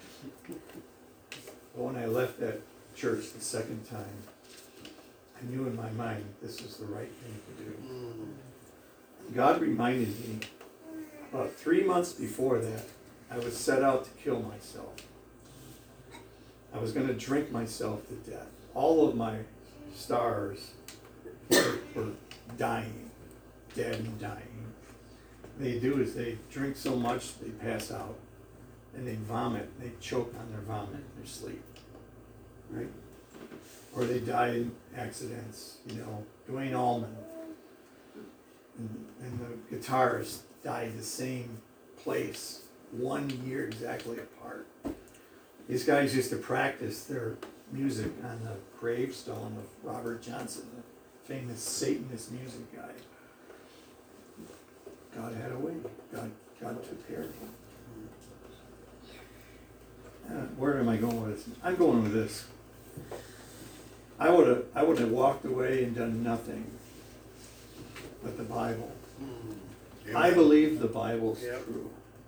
But when I left that church the second time, I knew in my mind this is the right thing to do. God reminded me, about 3 months before that, I was set out to kill myself. I was going to drink myself to death. All of my stars were dying, dead and dying. What they do is they drink so much they pass out, and they vomit. They choke on their vomit in their sleep, right? Or they die in accidents. You know, Dwayne Allman and the guitarist died the same place, 1 year exactly apart. These guys used to practice their music on the gravestone of Robert Johnson, the famous Satanist music guy. God had a way. God took care of him. Where am I going with this? I'm going with this. I would have walked away and done nothing but the Bible. I believe the Bible's true.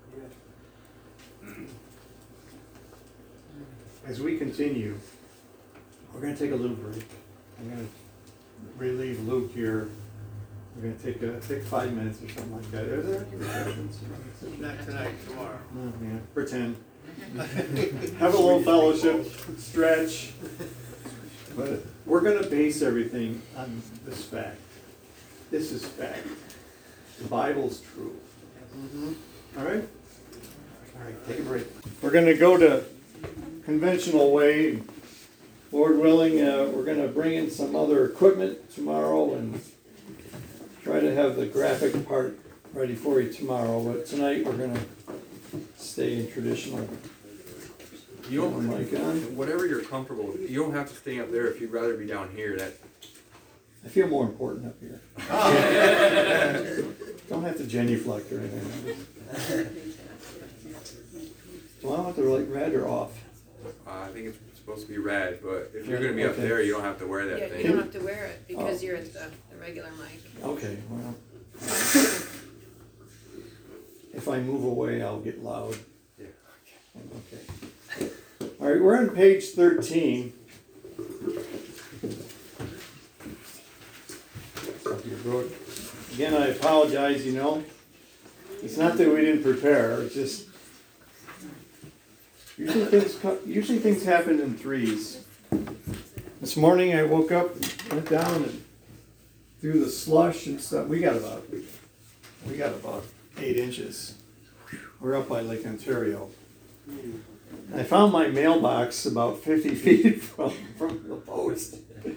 As we continue, we're going to take a little break. I'm going to relieve Luke here. We're going to take 5 minutes or something like that. Are there any refreshments? Not tonight, tomorrow. Oh, yeah. Pretend. Have a little fellowship, stretch. But we're going to base everything on this fact. This is fact. The Bible's true. All right? All right, take a break. We're going to go to conventional way. Lord willing, we're going to bring in some other equipment tomorrow and try to have the graphic part ready for you tomorrow. But tonight we're going to stay in traditional. You don't, Mic on. whatever you're comfortable with. You don't have to stay up there if you'd rather be down here. That I feel more important up here. Don't have to genuflect or anything. Do I want the like red or off? I think it's supposed to be red, but if you're gonna be up there, you don't have to wear that Yeah, thing. you don't have to wear it because you're at the regular mic. Okay, well. If I move away, I'll get loud. Yeah. Okay. All right, we're on page 13. Again, I apologize, you know. It's not that we didn't prepare, it's just usually things happen in threes. This morning I woke up, went down and through the slush and stuff. We got about 8 inches. We're up by Lake Ontario. And I found my mailbox about 50 feet from the post.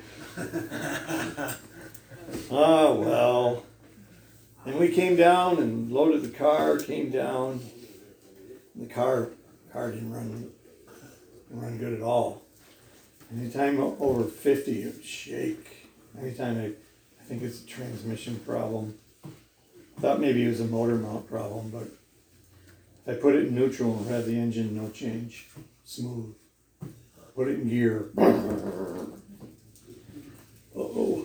Oh, well. And we came down and loaded the car, came down. And the car didn't run good at all. Anytime over 50, it would shake. Anytime I think it's a transmission problem. Thought maybe it was a motor mount problem, but I put it in neutral and had the engine no change. Smooth. put it in gear. Uh-oh.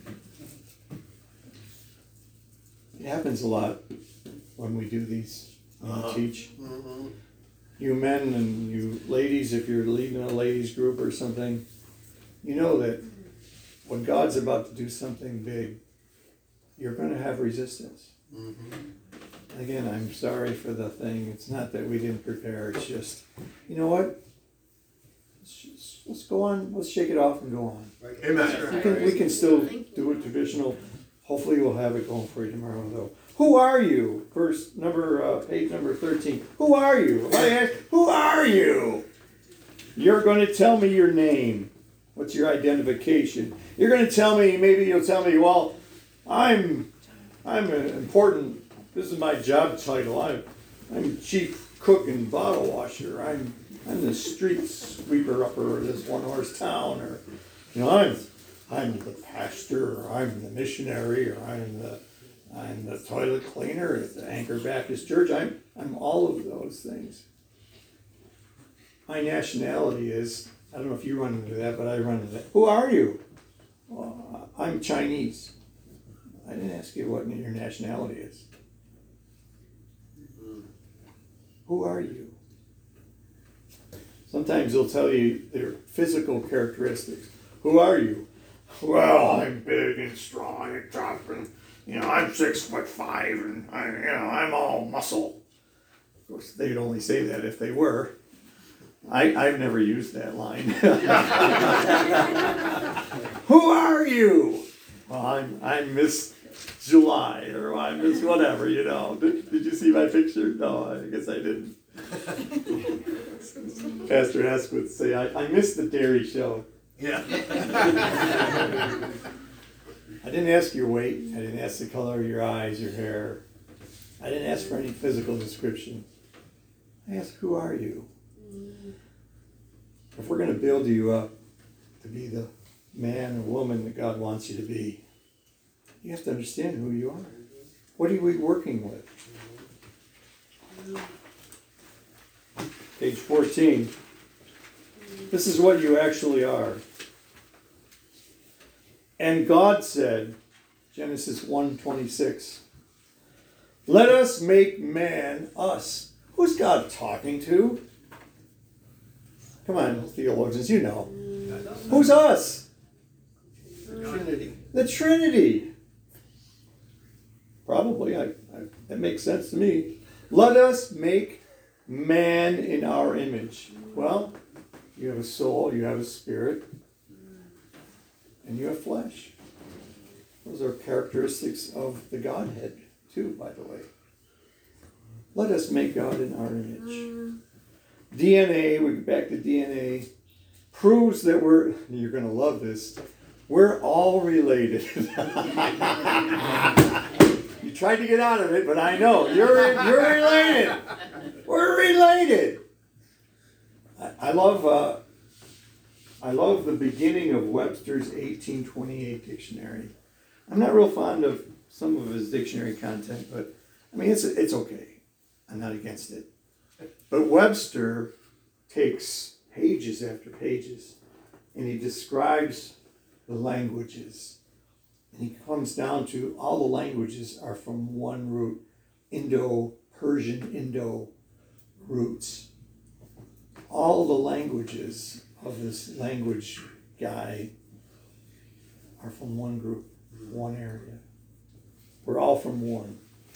It happens a lot when we do these, when we teach. Mm-hmm. You men and you ladies, if you're leading a ladies group or something, you know that when God's about to do something big, you're going to have resistance. Mm-hmm. Again, I'm sorry for the thing. It's not that we didn't prepare. It's just, you know what? Let's go on. Let's shake it off and go on. Amen. We can still do it traditional. Hopefully we'll have it going for you tomorrow, though. Who are you? Page number 13. Who are you? If I ask, who are you? You're going to tell me your name. What's your identification? You're going to tell me, maybe you'll tell me, well, I'm an important, this is my job title. I'm chief cook and bottle washer. I'm the street sweeper upper of this one horse town, or you know, I'm the pastor, or I'm the missionary, or I'm the toilet cleaner at the Anchor Baptist Church. I'm all of those things. My nationality is, I don't know if you run into that, but I run into that. Who are you? Well, I'm Chinese. I didn't ask you what your nationality is. Who are you? Sometimes they'll tell you their physical characteristics. Who are you? Well, I'm big and strong and tough, and I'm 6'5", and I'm all muscle. Of course, they'd only say that if they were. I've never used that line. Who are you? Well, I'm Miss July, or I'm Miss whatever, Did you see my picture? No, I guess I didn't. Pastor Ask would say, I missed the dairy show. Yeah. I didn't ask your weight. I didn't ask the color of your eyes, your hair. I didn't ask for any physical description. I asked, who are you? If we're going to build you up to be the man or woman that God wants you to be, you have to understand who you are. What are we working with? Page 14. This is what you actually are. And God said, Genesis 1:26, let us make man us. Who's God talking to? Come on, theologians, you know. Who's us? Trinity. The Trinity. Probably. That makes sense to me. Let us make man in our image. Well, you have a soul, you have a spirit, and you have flesh. Those are characteristics of the Godhead, too, by the way. Let us make God in our image. DNA, we get back to DNA, proves that you're going to love this, we're all related. You tried to get out of it, but I know. You're related. We're related. I love the beginning of Webster's 1828 dictionary. I'm not real fond of some of his dictionary content, but I mean, it's okay. I'm not against it. But Webster takes pages after pages, and he describes the languages. And he comes down to all the languages are from one root, Indo-Persian, Indo roots. All the languages of this language guy are from one group, one area. We're all from one.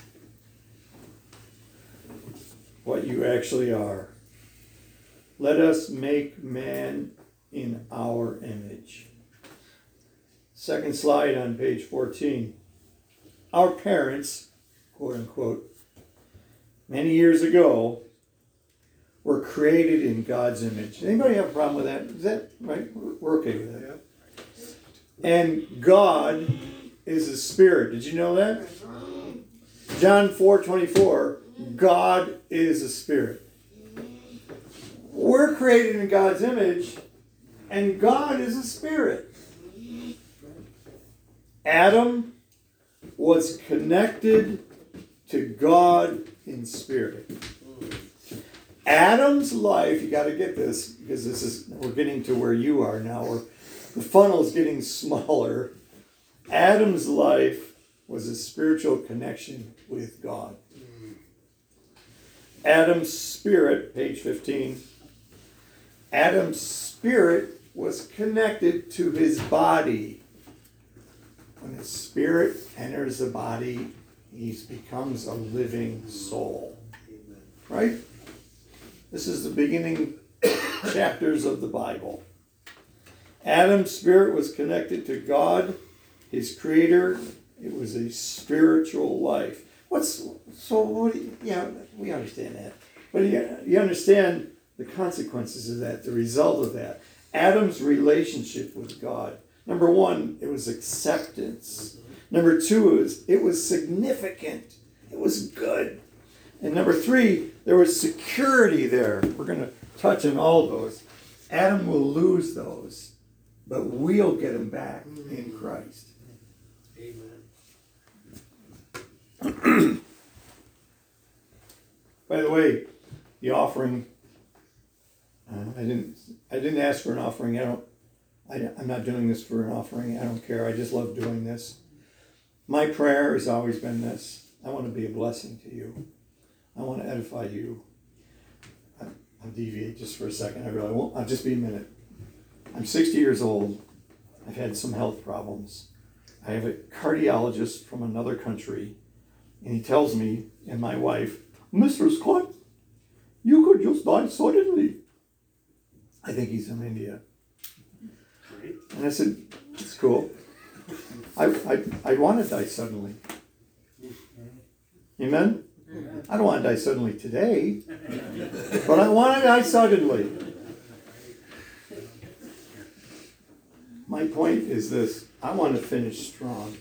What you actually are. Let us make man in our image. Second slide on page 14. Our parents, quote unquote, many years ago, were created in God's image. Anybody have a problem with that? Is that right? We're okay with that. Yeah. And God is a spirit. Did you know that? John 4:24. God is a spirit. We're created in God's image, and God is a spirit. Adam was connected to God in spirit. Adam's life, you got to get this, because we're getting to where you are now, where the funnel's getting smaller. Adam's life was a spiritual connection with God. Adam's spirit, page 15, Adam's spirit was connected to his body. When his spirit enters the body, he becomes a living soul. Right? This is the beginning chapters of the Bible. Adam's spirit was connected to God, his creator. It was a spiritual life. We understand that. But you understand the consequences of that, the result of that. Adam's relationship with God. Number one, it was acceptance. Number two, it was significant. It was good. And number three, there was security there. We're going to touch on all those. Adam will lose those, but we'll get them back in Christ. Amen. By the way, the offering, I didn't ask for an offering. I'm not doing this for an offering. I don't care. I just love doing this. My prayer has always been this. I want to be a blessing to you. I want to edify you. I'll deviate just for a second. I really won't. I'll just be a minute. I'm 60 years old. I've had some health problems. I have a cardiologist from another country, and he tells me and my wife, Mr. Scott, you could just die suddenly. I think he's from India. And I said, it's cool. I want to die suddenly. Amen? I don't want to die suddenly today, but I want to die suddenly. My point is this. I want to finish strong.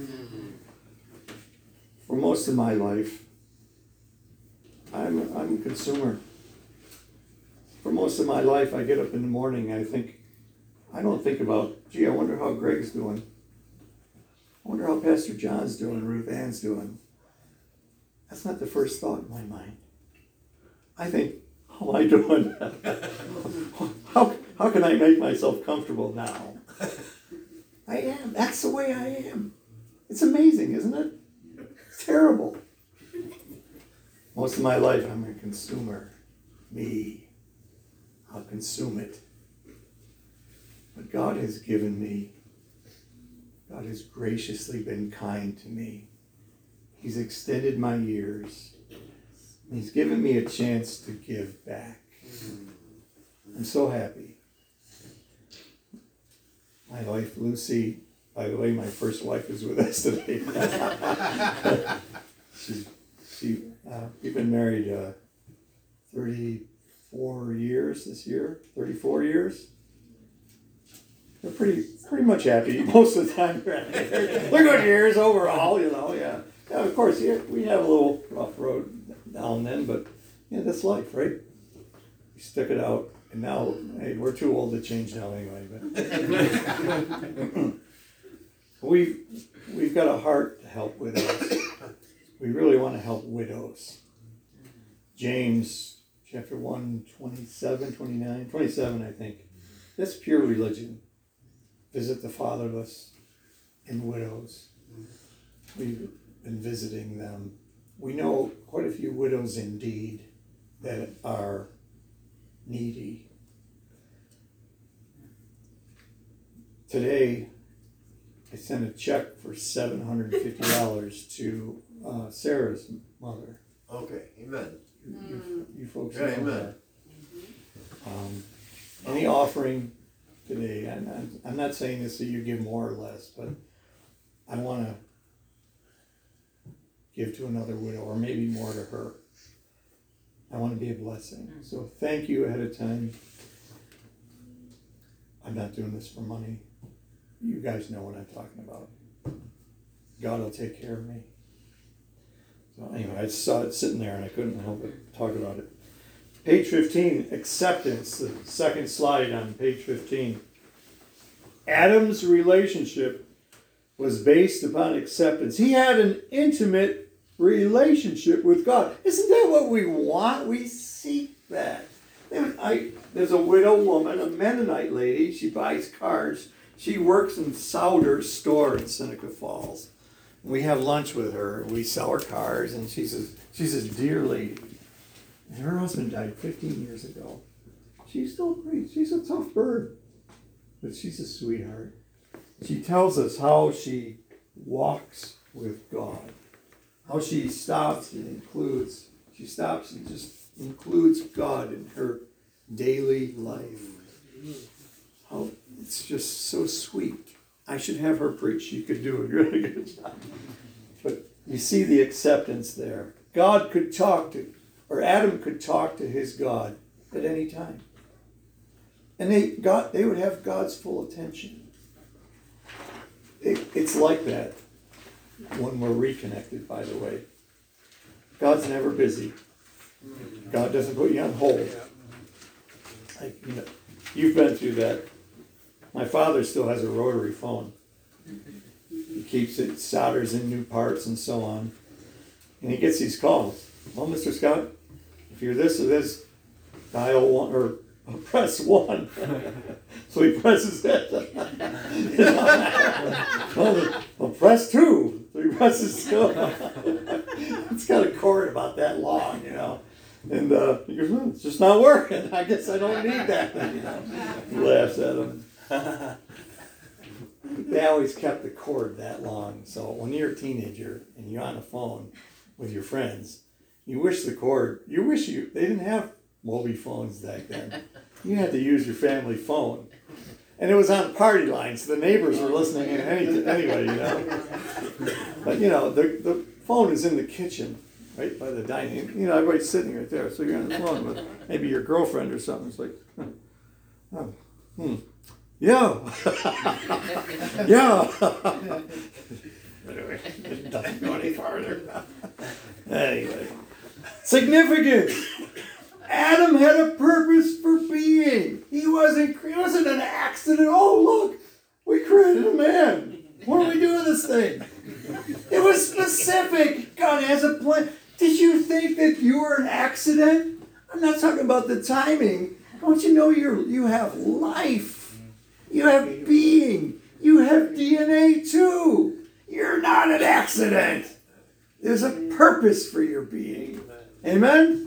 For most of my life, I'm a consumer. For most of my life, I get up in the morning, I don't think about, gee, I wonder how Greg's doing. I wonder how Pastor John's doing, Ruth Ann's doing. That's not the first thought in my mind. I think, how am I doing? How can I make myself comfortable now? I am. That's the way I am. It's amazing, isn't it? It's terrible. Most of my life, I'm a consumer. Me. I'll consume it. But God has given me, God has graciously been kind to me. He's extended my years. He's given me a chance to give back. I'm so happy. My wife, Lucy, by the way, my first wife is with us today. We've been married 34 years this year, 34 years. We're pretty much happy most of the time. They're good years overall, yeah. Yeah, of course, we have a little rough road now and then, but that's life, right? We stick it out, and now, hey, we're too old to change now anyway. But we've got a heart to help widows. We really want to help widows. James chapter 1, 27, 29, 27, I think. That's pure religion. Visit the fatherless and widows. We've been visiting them. We know quite a few widows indeed that are needy. Today, I sent a check for $750 to Sarah's mother. Okay, amen. You folks Yeah, know amen. that. Any offering today, I'm not saying this so you give more or less, but I want to give to another widow, or maybe more to her. I want to be a blessing. So thank you ahead of time. I'm not doing this for money. You guys know what I'm talking about. God will take care of me. So anyway, I saw it sitting there and I couldn't help but talk about it. Page 15, acceptance, the second slide on page 15. Adam's relationship was based upon acceptance. He had an intimate relationship with God. Isn't that what we want? We seek that. There's a widow woman, a Mennonite lady. She buys cars. She works in Souders store in Seneca Falls. We have lunch with her. We sell her cars, and she's a dear lady. And her husband died 15 years ago. She's still great. She's a tough bird, but she's a sweetheart. She tells us how she walks with God, how she stops and just includes God in her daily life. How it's just so sweet. I should have her preach. She could do a really good job. But you see the acceptance there. God could talk to, or Adam could talk to his God at any time. And they would have God's full attention. It's like that when we're reconnected, by the way. God's never busy. God doesn't put you on hold. You've been through that. My father still has a rotary phone. He keeps it, solders in new parts and so on. And he gets these calls. Well, Mr. Scott, if you're this or this, dial 1 or press 1. So he presses that. Well, press 2. So he presses 2. It's got a cord about that long, And he goes, it's just not working. I guess I don't need that. He laughs at him. They always kept the cord that long. So when you're a teenager and you're on a phone with your friends, they didn't have mobile phones back then. You had to use your family phone. And it was on party lines, so the neighbors were listening in anyway, But, the phone is in the kitchen, right by the dining. Everybody's sitting right there. So you're on the phone with maybe your girlfriend or something. It's like, yeah. Yeah. Anyway, it doesn't go any farther. Anyway. Significance. Adam had a purpose for being. He wasn't an accident. Oh, look, we created a man. What are we doing this thing? It was specific. God has a plan. Did you think that you were an accident? I'm not talking about the timing. Don't you know you have life? You have being. You have DNA too. You're not an accident. There's a purpose for your being. Amen?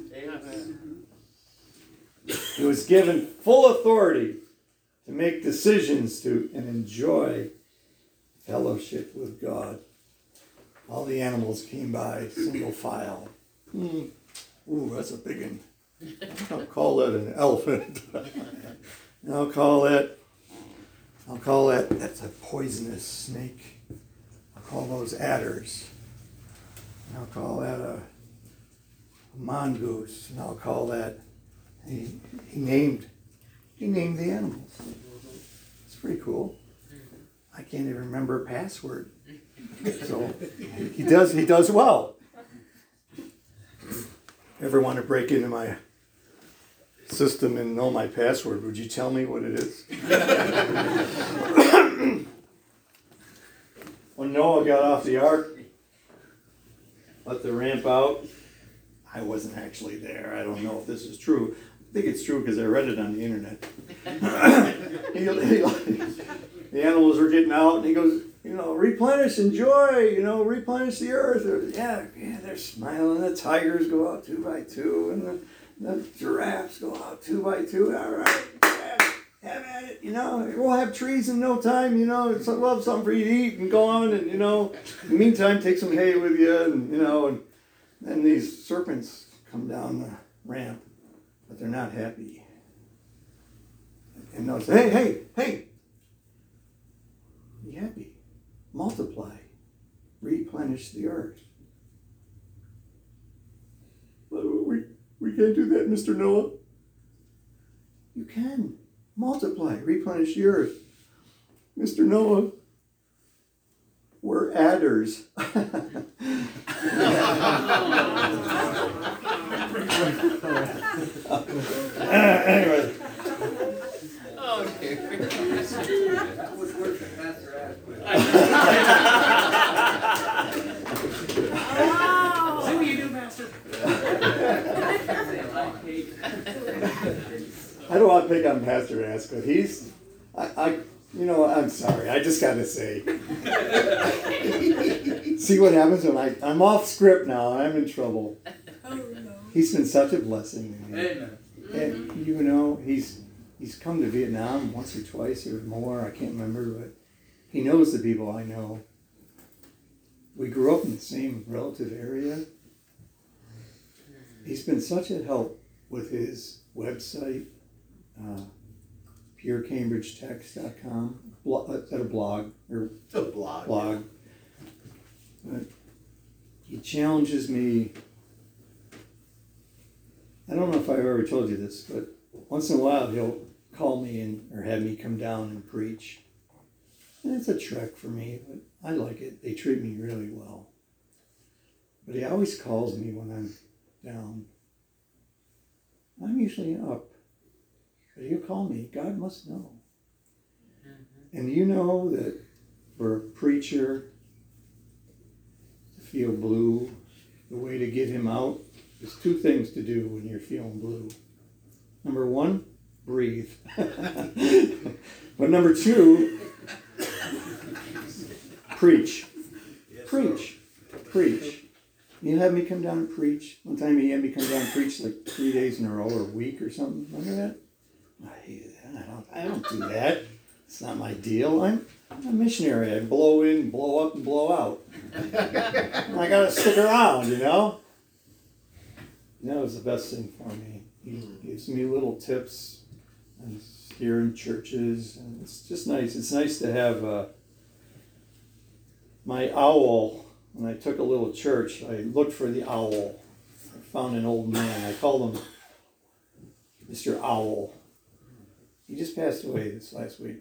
He was given full authority to make decisions and enjoy fellowship with God. All the animals came by, single file. Ooh, that's a big one. I'll call that an elephant. I'll call that, that's a poisonous snake. I'll call those adders. I'll call that a mongoose. And I'll call that, he named the animals. It's pretty cool. I can't even remember a password. So he does well. Ever want to break into my system and know my password? Would you tell me what it is? When Noah got off the ark, let the ramp out, I wasn't actually there. I don't know if this is true. I think it's true because I read it on the internet. The animals were getting out, and he goes, replenish, enjoy, replenish the earth. Yeah, they're smiling. The tigers go out 2 by 2, and the giraffes go out 2 by 2. All right, have at it. We'll have trees in no time. We'll have something for you to eat and go on. And in the meantime, take some hay with you, and and then these serpents come down the ramp, but they're not happy. And they'll say, hey. Be happy. Multiply. Replenish the earth. We can't do that, Mr. Noah. You can. Multiply. Replenish the earth. Mr. Noah, we're adders. Anyway. That was worse than Pastor Asquith. See what you do, Master. Say like cake. I don't want to pick on Pastor Asquith. He's, I'm sorry. I just got to say. See what happens when I'm off script now. I'm in trouble. He's been such a blessing to me. Amen. And he's come to Vietnam once or twice or more. I can't remember, but he knows the people I know. We grew up in the same relative area. He's been such a help with his website, purecambridgetext.com. Is that a blog? Or It's a blog. blog. But he challenges me. I don't know if I've ever told you this, but once in a while he'll call me or have me come down and preach. And it's a trek for me, but I like it. They treat me really well. But he always calls me when I'm down. I'm usually up. But he'll call me. God must know. And you know that for a preacher to feel blue, the way to get him out, there's two things to do when you're feeling blue. Number one, breathe. But number two, preach. Preach. Preach. You had me come down and preach. One time he had me come down and preach like 3 days in a row or a week or something. Remember that? I hated that. I don't do that. It's not my deal. I'm a missionary. I blow in, blow up, and blow out. I gotta stick around, you know? And that was the best thing for me. He gives me little tips and here in churches, and it's just nice. It's nice to have my owl. When I took a little church, I looked for the owl. I found an old man. I called him Mr. Owl. He just passed away this last week.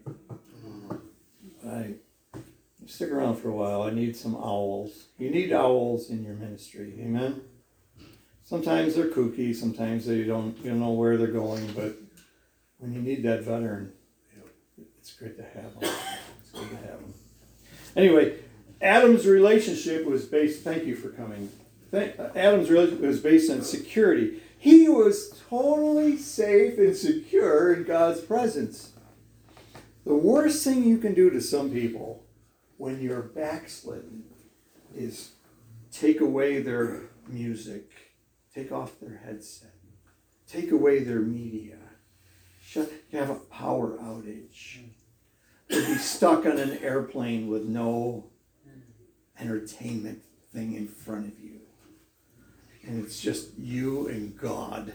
I stick around for a while. I need some owls. You need owls in your ministry. Amen? Sometimes they're kooky. Sometimes you don't know where they're going. But when you need that veteran, it's great to have them. It's good to have them. Anyway, Adam's relationship was based, thank you for coming. Adam's relationship was based on security. He was totally safe and secure in God's presence. The worst thing you can do to some people when you're backslidden is take away their music, take off their headset, take away their media, have a power outage, or be stuck on an airplane with no entertainment thing in front of you. And it's just you and God.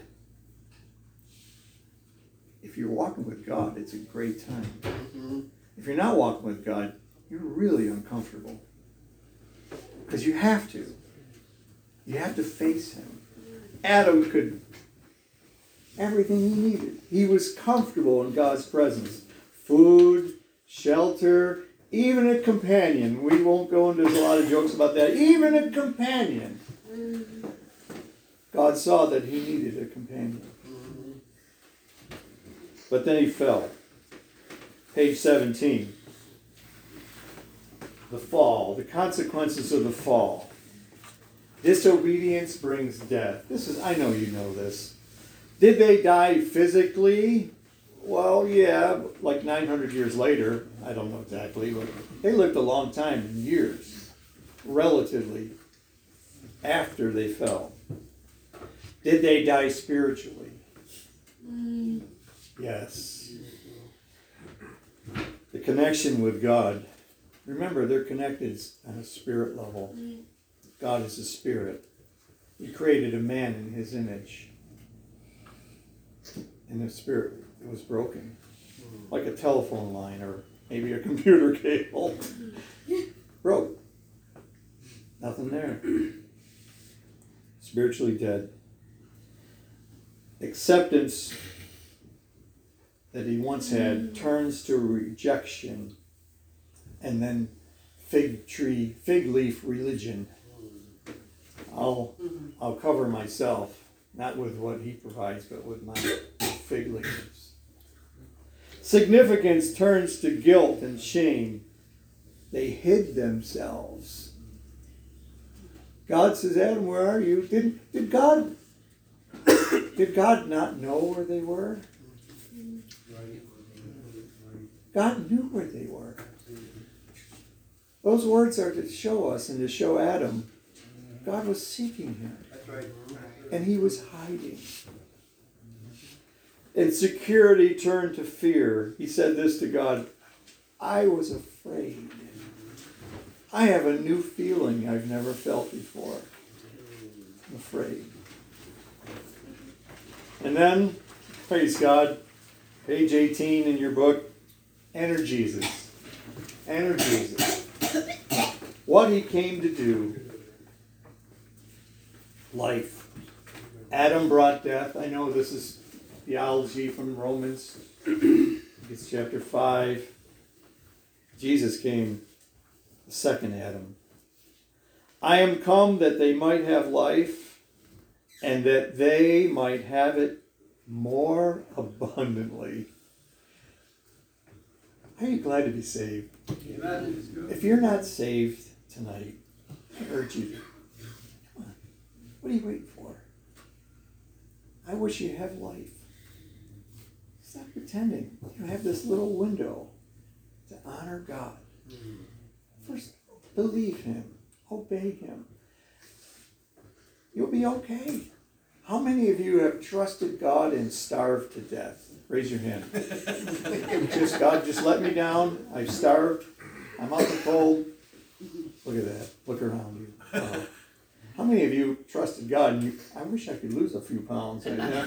If you're walking with God, it's a great time. If you're not walking with God, you're really uncomfortable. Because you have to. You have to face him. Adam could, everything he needed. He was comfortable in God's presence. Food, shelter, even a companion. We won't go into a lot of jokes about that. Even a companion. God saw that he needed a companion. But then he fell. Page 17. The fall. The consequences of the fall. Disobedience brings death. I know you know this. Did they die physically? Well, yeah, like 900 years later. I don't know exactly, but they lived a long time, years, relatively, after they fell. Did they die spiritually? Yes. The connection with God. Remember, they're connected on a spirit level. God is a spirit. He created a man in his image. And the spirit was broken. Like a telephone line or maybe a computer cable. Broke. Nothing there. Spiritually dead. Acceptance that he once had turns to rejection, and then fig leaf religion. I'll cover myself, not with what he provides, but with my fig leaves. Significance turns to guilt and shame. They hid themselves. God says, Adam, where are you? Did God not know where they were? God knew where they were. Those words are to show us and to show Adam. God was seeking him. That's right. And he was hiding. Insecurity turned to fear. He said this to God, I was afraid. I have a new feeling I've never felt before. I'm afraid. And then, praise God, page 18 in your book, enter Jesus. Enter Jesus. What he came to do. Life. Adam brought death. I know this is theology from Romans. It's chapter 5. Jesus came, the second Adam. I am come that they might have life, and that they might have it more abundantly. Are you glad to be saved? If you're not saved tonight, I urge you to. Come on. What are you waiting for? I wish you have life. Stop pretending. You have this little window to honor God. First, believe him. Obey him. You'll be okay. How many of you have trusted God and starved to death? Raise your hand. God, just let me down. I've starved. I'm out in the cold. Look at that. Look around you. Wow. How many of you trusted God and I wish I could lose a few pounds.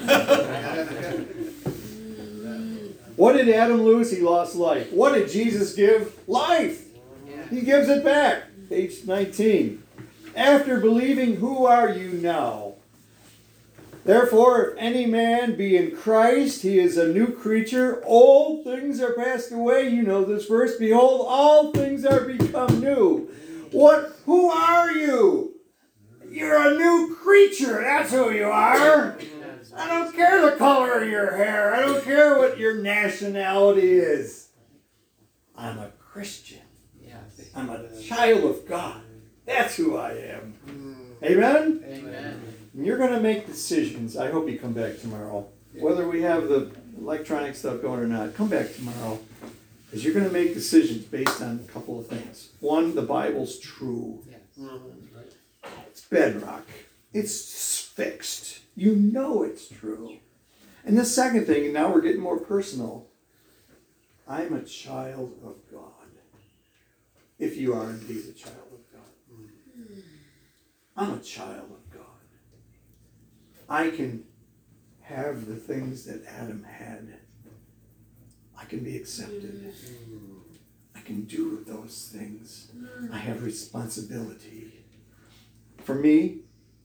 What did Adam lose? He lost life. What did Jesus give? Life. He gives it back. Page 19. After believing, who are you now? Therefore, if any man be in Christ, he is a new creature. Old things are passed away. You know this verse. Behold, all things are become new. Who are you? You're a new creature. That's who you are. I don't care the color of your hair. I don't care what your nationality is. I'm a Christian. I'm a child of God. That's who I am. Amen? Amen. And you're going to make decisions. I hope you come back tomorrow. Whether we have the electronic stuff going or not, come back tomorrow. Because you're going to make decisions based on a couple of things. One, the Bible's true. It's bedrock. It's fixed. You know it's true. And the second thing, and now we're getting more personal, I'm a child of God. If you are indeed a child of God. I'm a child of God. I can have the things that Adam had. I can be accepted. I can do those things. I have responsibility. For me,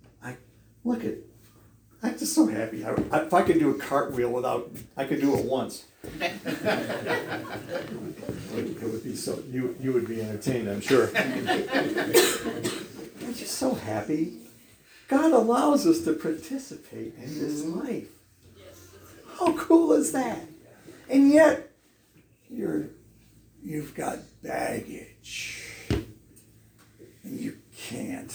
I'm just so happy. If I could do a cartwheel I could do it once. It would be so, you would be entertained, I'm sure. I'm just so happy. God allows us to participate in this life. How cool is that? And yet, you've got baggage. And you can't.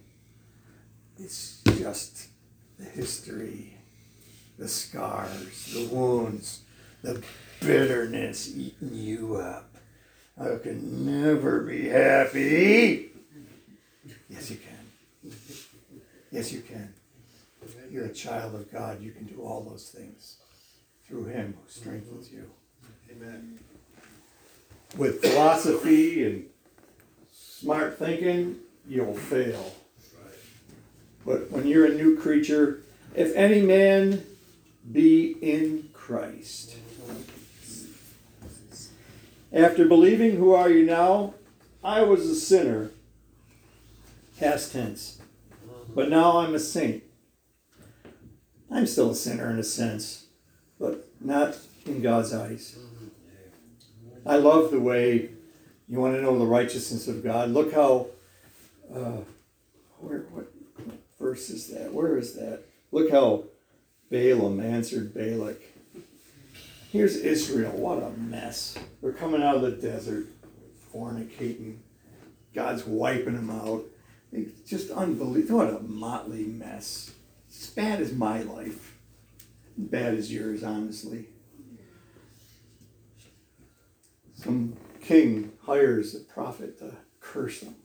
It's just the history, the scars, the wounds, the bitterness eating you up. I can never be happy. Yes, you can. Yes, you can. You're a child of God. You can do all those things through him who strengthens you. Amen. With philosophy and smart thinking, you'll fail. But when you're a new creature, if any man be in Christ. After believing, who are you now? I was a sinner. Past tense. But now I'm a saint. I'm still a sinner in a sense, but not in God's eyes. I love the way you want to know the righteousness of God. Look how, what verse is that? Where is that? Look how Balaam answered Balak. Here's Israel. What a mess. They're coming out of the desert, fornicating. God's wiping them out. It's just unbelievable. What a motley mess. As bad as my life. Bad as yours, honestly. some king hires a prophet to curse them.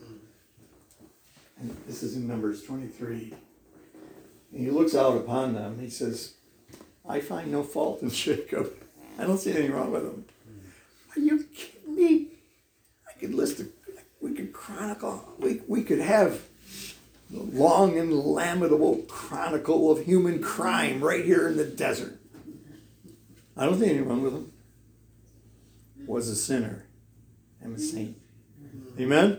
And this is in Numbers 23. And he looks out upon them and he says, I find no fault in Jacob. I don't see anything wrong with him. Are you kidding me? I could we could chronicle, we could have the long and lamentable chronicle of human crime right here in the desert. I don't see anything wrong with him. Was a sinner. I'm a saint. Amen?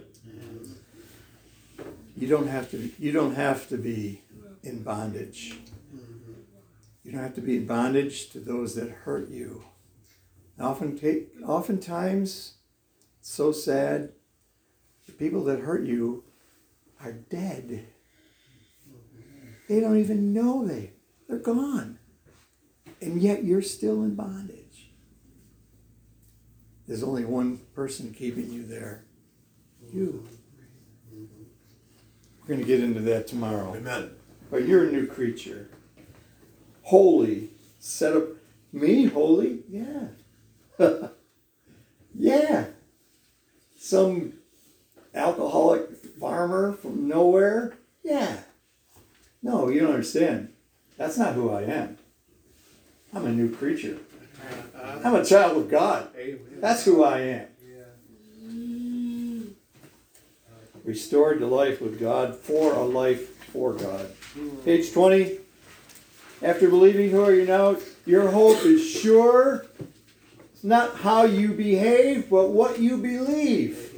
You don't have to be in bondage. You don't have to be in bondage to those that hurt you. Oftentimes, it's so sad, the people that hurt you are dead. They don't even know they're gone. And yet you're still in bondage. There's only one person keeping you there. You. We're going to get into that tomorrow. Amen. But you're a new creature. Holy. Set up. Me? Holy? Yeah. Yeah. Some alcoholic farmer from nowhere? Yeah. No, you don't understand. That's not who I am. I'm a new creature. I'm a child of God. That's who I am. Restored to life with God, for a life for God. Page 20. After believing, who are you now? Your hope is sure. It's not how you behave, but what you believe.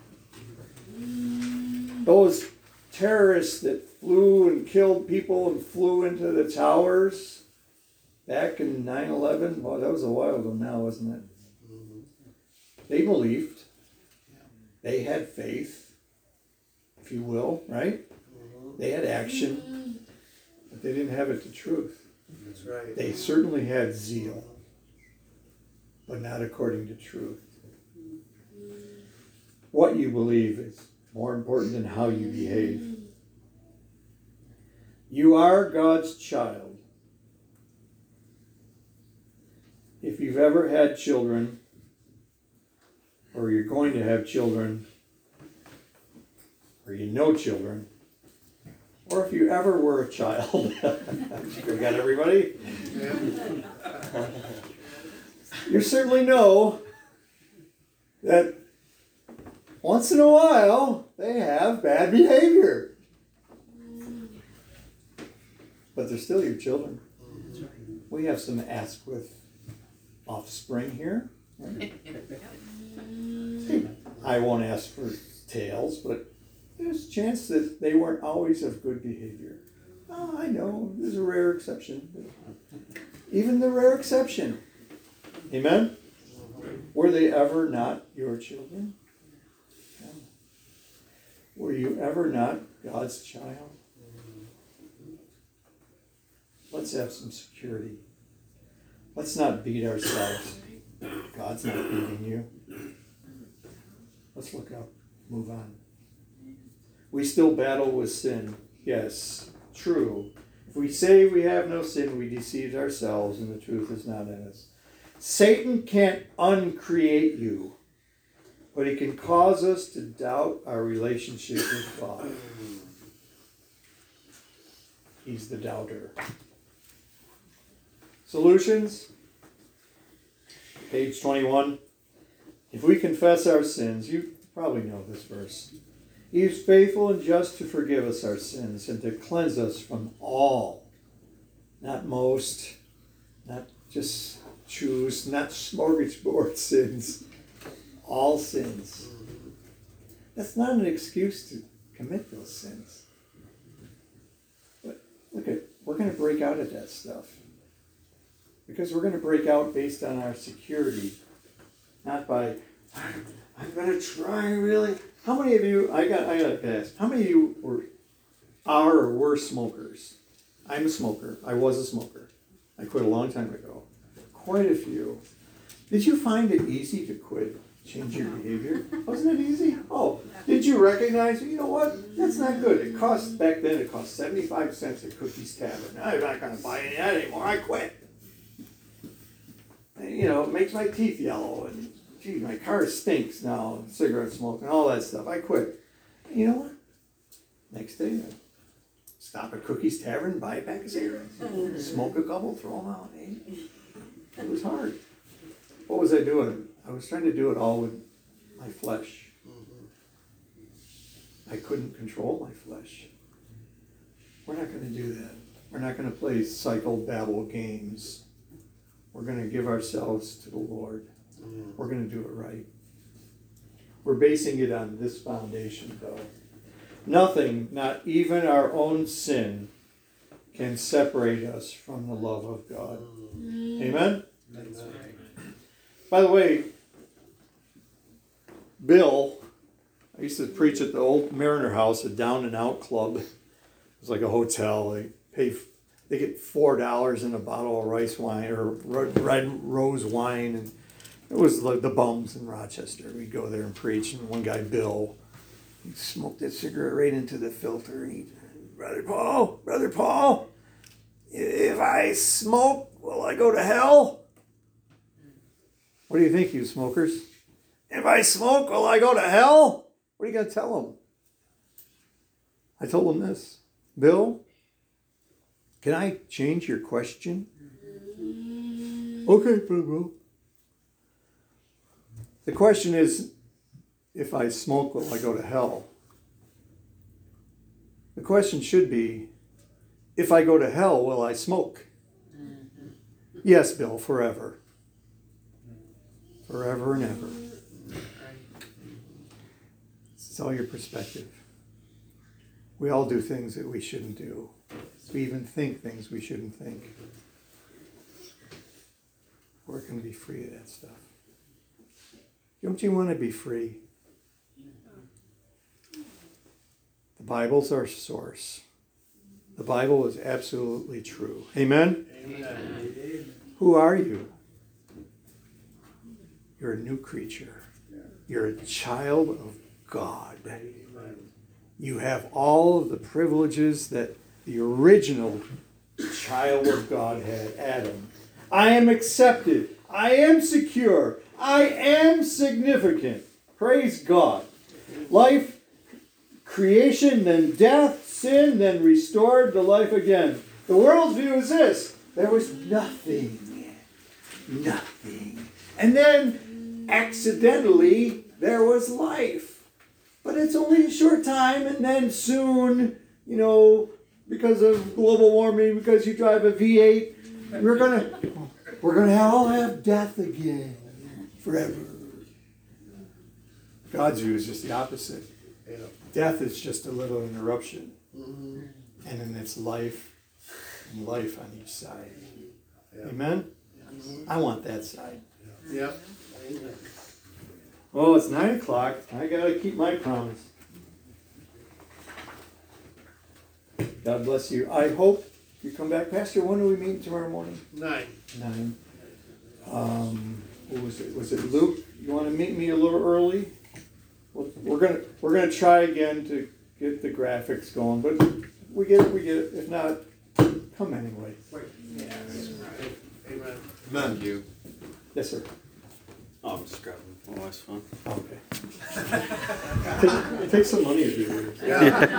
Those terrorists that flew and killed people and flew into the towers back in 9/11, well, that was a while ago now, wasn't it? They believed. They had faith, if you will, right? They had action, but they didn't have it to truth. That's right. They certainly had zeal, but not according to truth. What you believe is more important than how you behave. You are God's child. If you've ever had children, or you're going to have children, or you know children, or if you ever were a child, we got everybody? You certainly know that once in a while they have bad behavior. But they're still your children. We have some Asquith offspring here. I won't ask for tales, but there's a chance that they weren't always of good behavior. Oh, I know, there's a rare exception. Even the rare exception. Amen? Were they ever not your children? No. Were you ever not God's child? Let's have some security. Let's not beat ourselves. God's not beating you. Let's look up. Move on. We still battle with sin. Yes, true. If we say we have no sin, we deceive ourselves and the truth is not in us. Satan can't uncreate you, but he can cause us to doubt our relationship with God. He's the doubter. Solutions? Page 21. If we confess our sins, you probably know this verse. He is faithful and just to forgive us our sins and to cleanse us from all, not most, not just choose, not smorgasbord sins, all sins. That's not an excuse to commit those sins. But look, we're going to break out of that stuff. Because we're going to break out based on our security, not by, I'm going to try really. How many of you, I got to ask, how many of you are or were smokers? I'm a smoker. I was a smoker. I quit a long time ago. Quite a few. Did you find it easy to quit, change your behavior? Wasn't it easy? Oh, did you recognize, you know what? That's not good. Back then it cost 75 cents a Cookies Tavern. I'm not going to buy any of that anymore. I quit. You know, it makes my teeth yellow and gee, my car stinks now, cigarette smoke and all that stuff. I quit. And you know what? Next day, I stop at Cookie's Tavern, buy a pack of cigarettes, smoke a couple, throw them out. Hey, it was hard. What was I doing? I was trying to do it all with my flesh. I couldn't control my flesh. We're not going to do that. We're not going to play psychobabble games. We're going to give ourselves to the Lord. We're going to do it right. We're basing it on this foundation, though. Nothing, not even our own sin, can separate us from the love of God. Amen? That's right. By the way, Bill, I used to preach at the old Mariner House, a down and out club. It was like a hotel. They get $4 in a bottle of rice wine or red rose wine, and it was like the bums in Rochester. We'd go there and preach, and one guy, Bill, he smoked that cigarette right into the filter, and he, Brother Paul, if I smoke, will I go to hell? What do you think, you smokers? If I smoke, will I go to hell? What are you going to tell him? I told him this. Bill, can I change your question? Okay, bro. The question is, if I smoke, will I go to hell? The question should be, if I go to hell, will I smoke? Yes, Bill, forever. Forever and ever. It's all your perspective. We all do things that we shouldn't do. We even think things we shouldn't think. We're going to be free of that stuff. Don't you want to be free? The Bible's our source. The Bible is absolutely true. Amen? Amen. Who are you? You're a new creature. You're a child of God. You have all of the privileges that the original child of God had, Adam. I am accepted. I am secure. I am significant. Praise God. Life, creation, then death, sin, then restored to life again. The world's view is this. There was nothing. Nothing. And then, accidentally, there was life. But it's only a short time, and then soon, because of global warming, because you drive a V8, we're gonna all have death again forever. God's view is just the opposite. Death is just a little interruption, and then it's life and life on each side. Amen? I want that side. Yep. Oh, it's 9 o'clock. I gotta keep my promise. God bless you. I hope you come back. Pastor, when do we meet tomorrow morning? 9. 9. What was it? Was it Luke? You want to meet me a little early? Well, we're gonna try again to get the graphics going, but we get it. If not, come anyway. Amen. Thank you. Yes, sir. Oh, I'm just grabbing. Oh, that's fun. Okay. Take some money if you would. Yeah.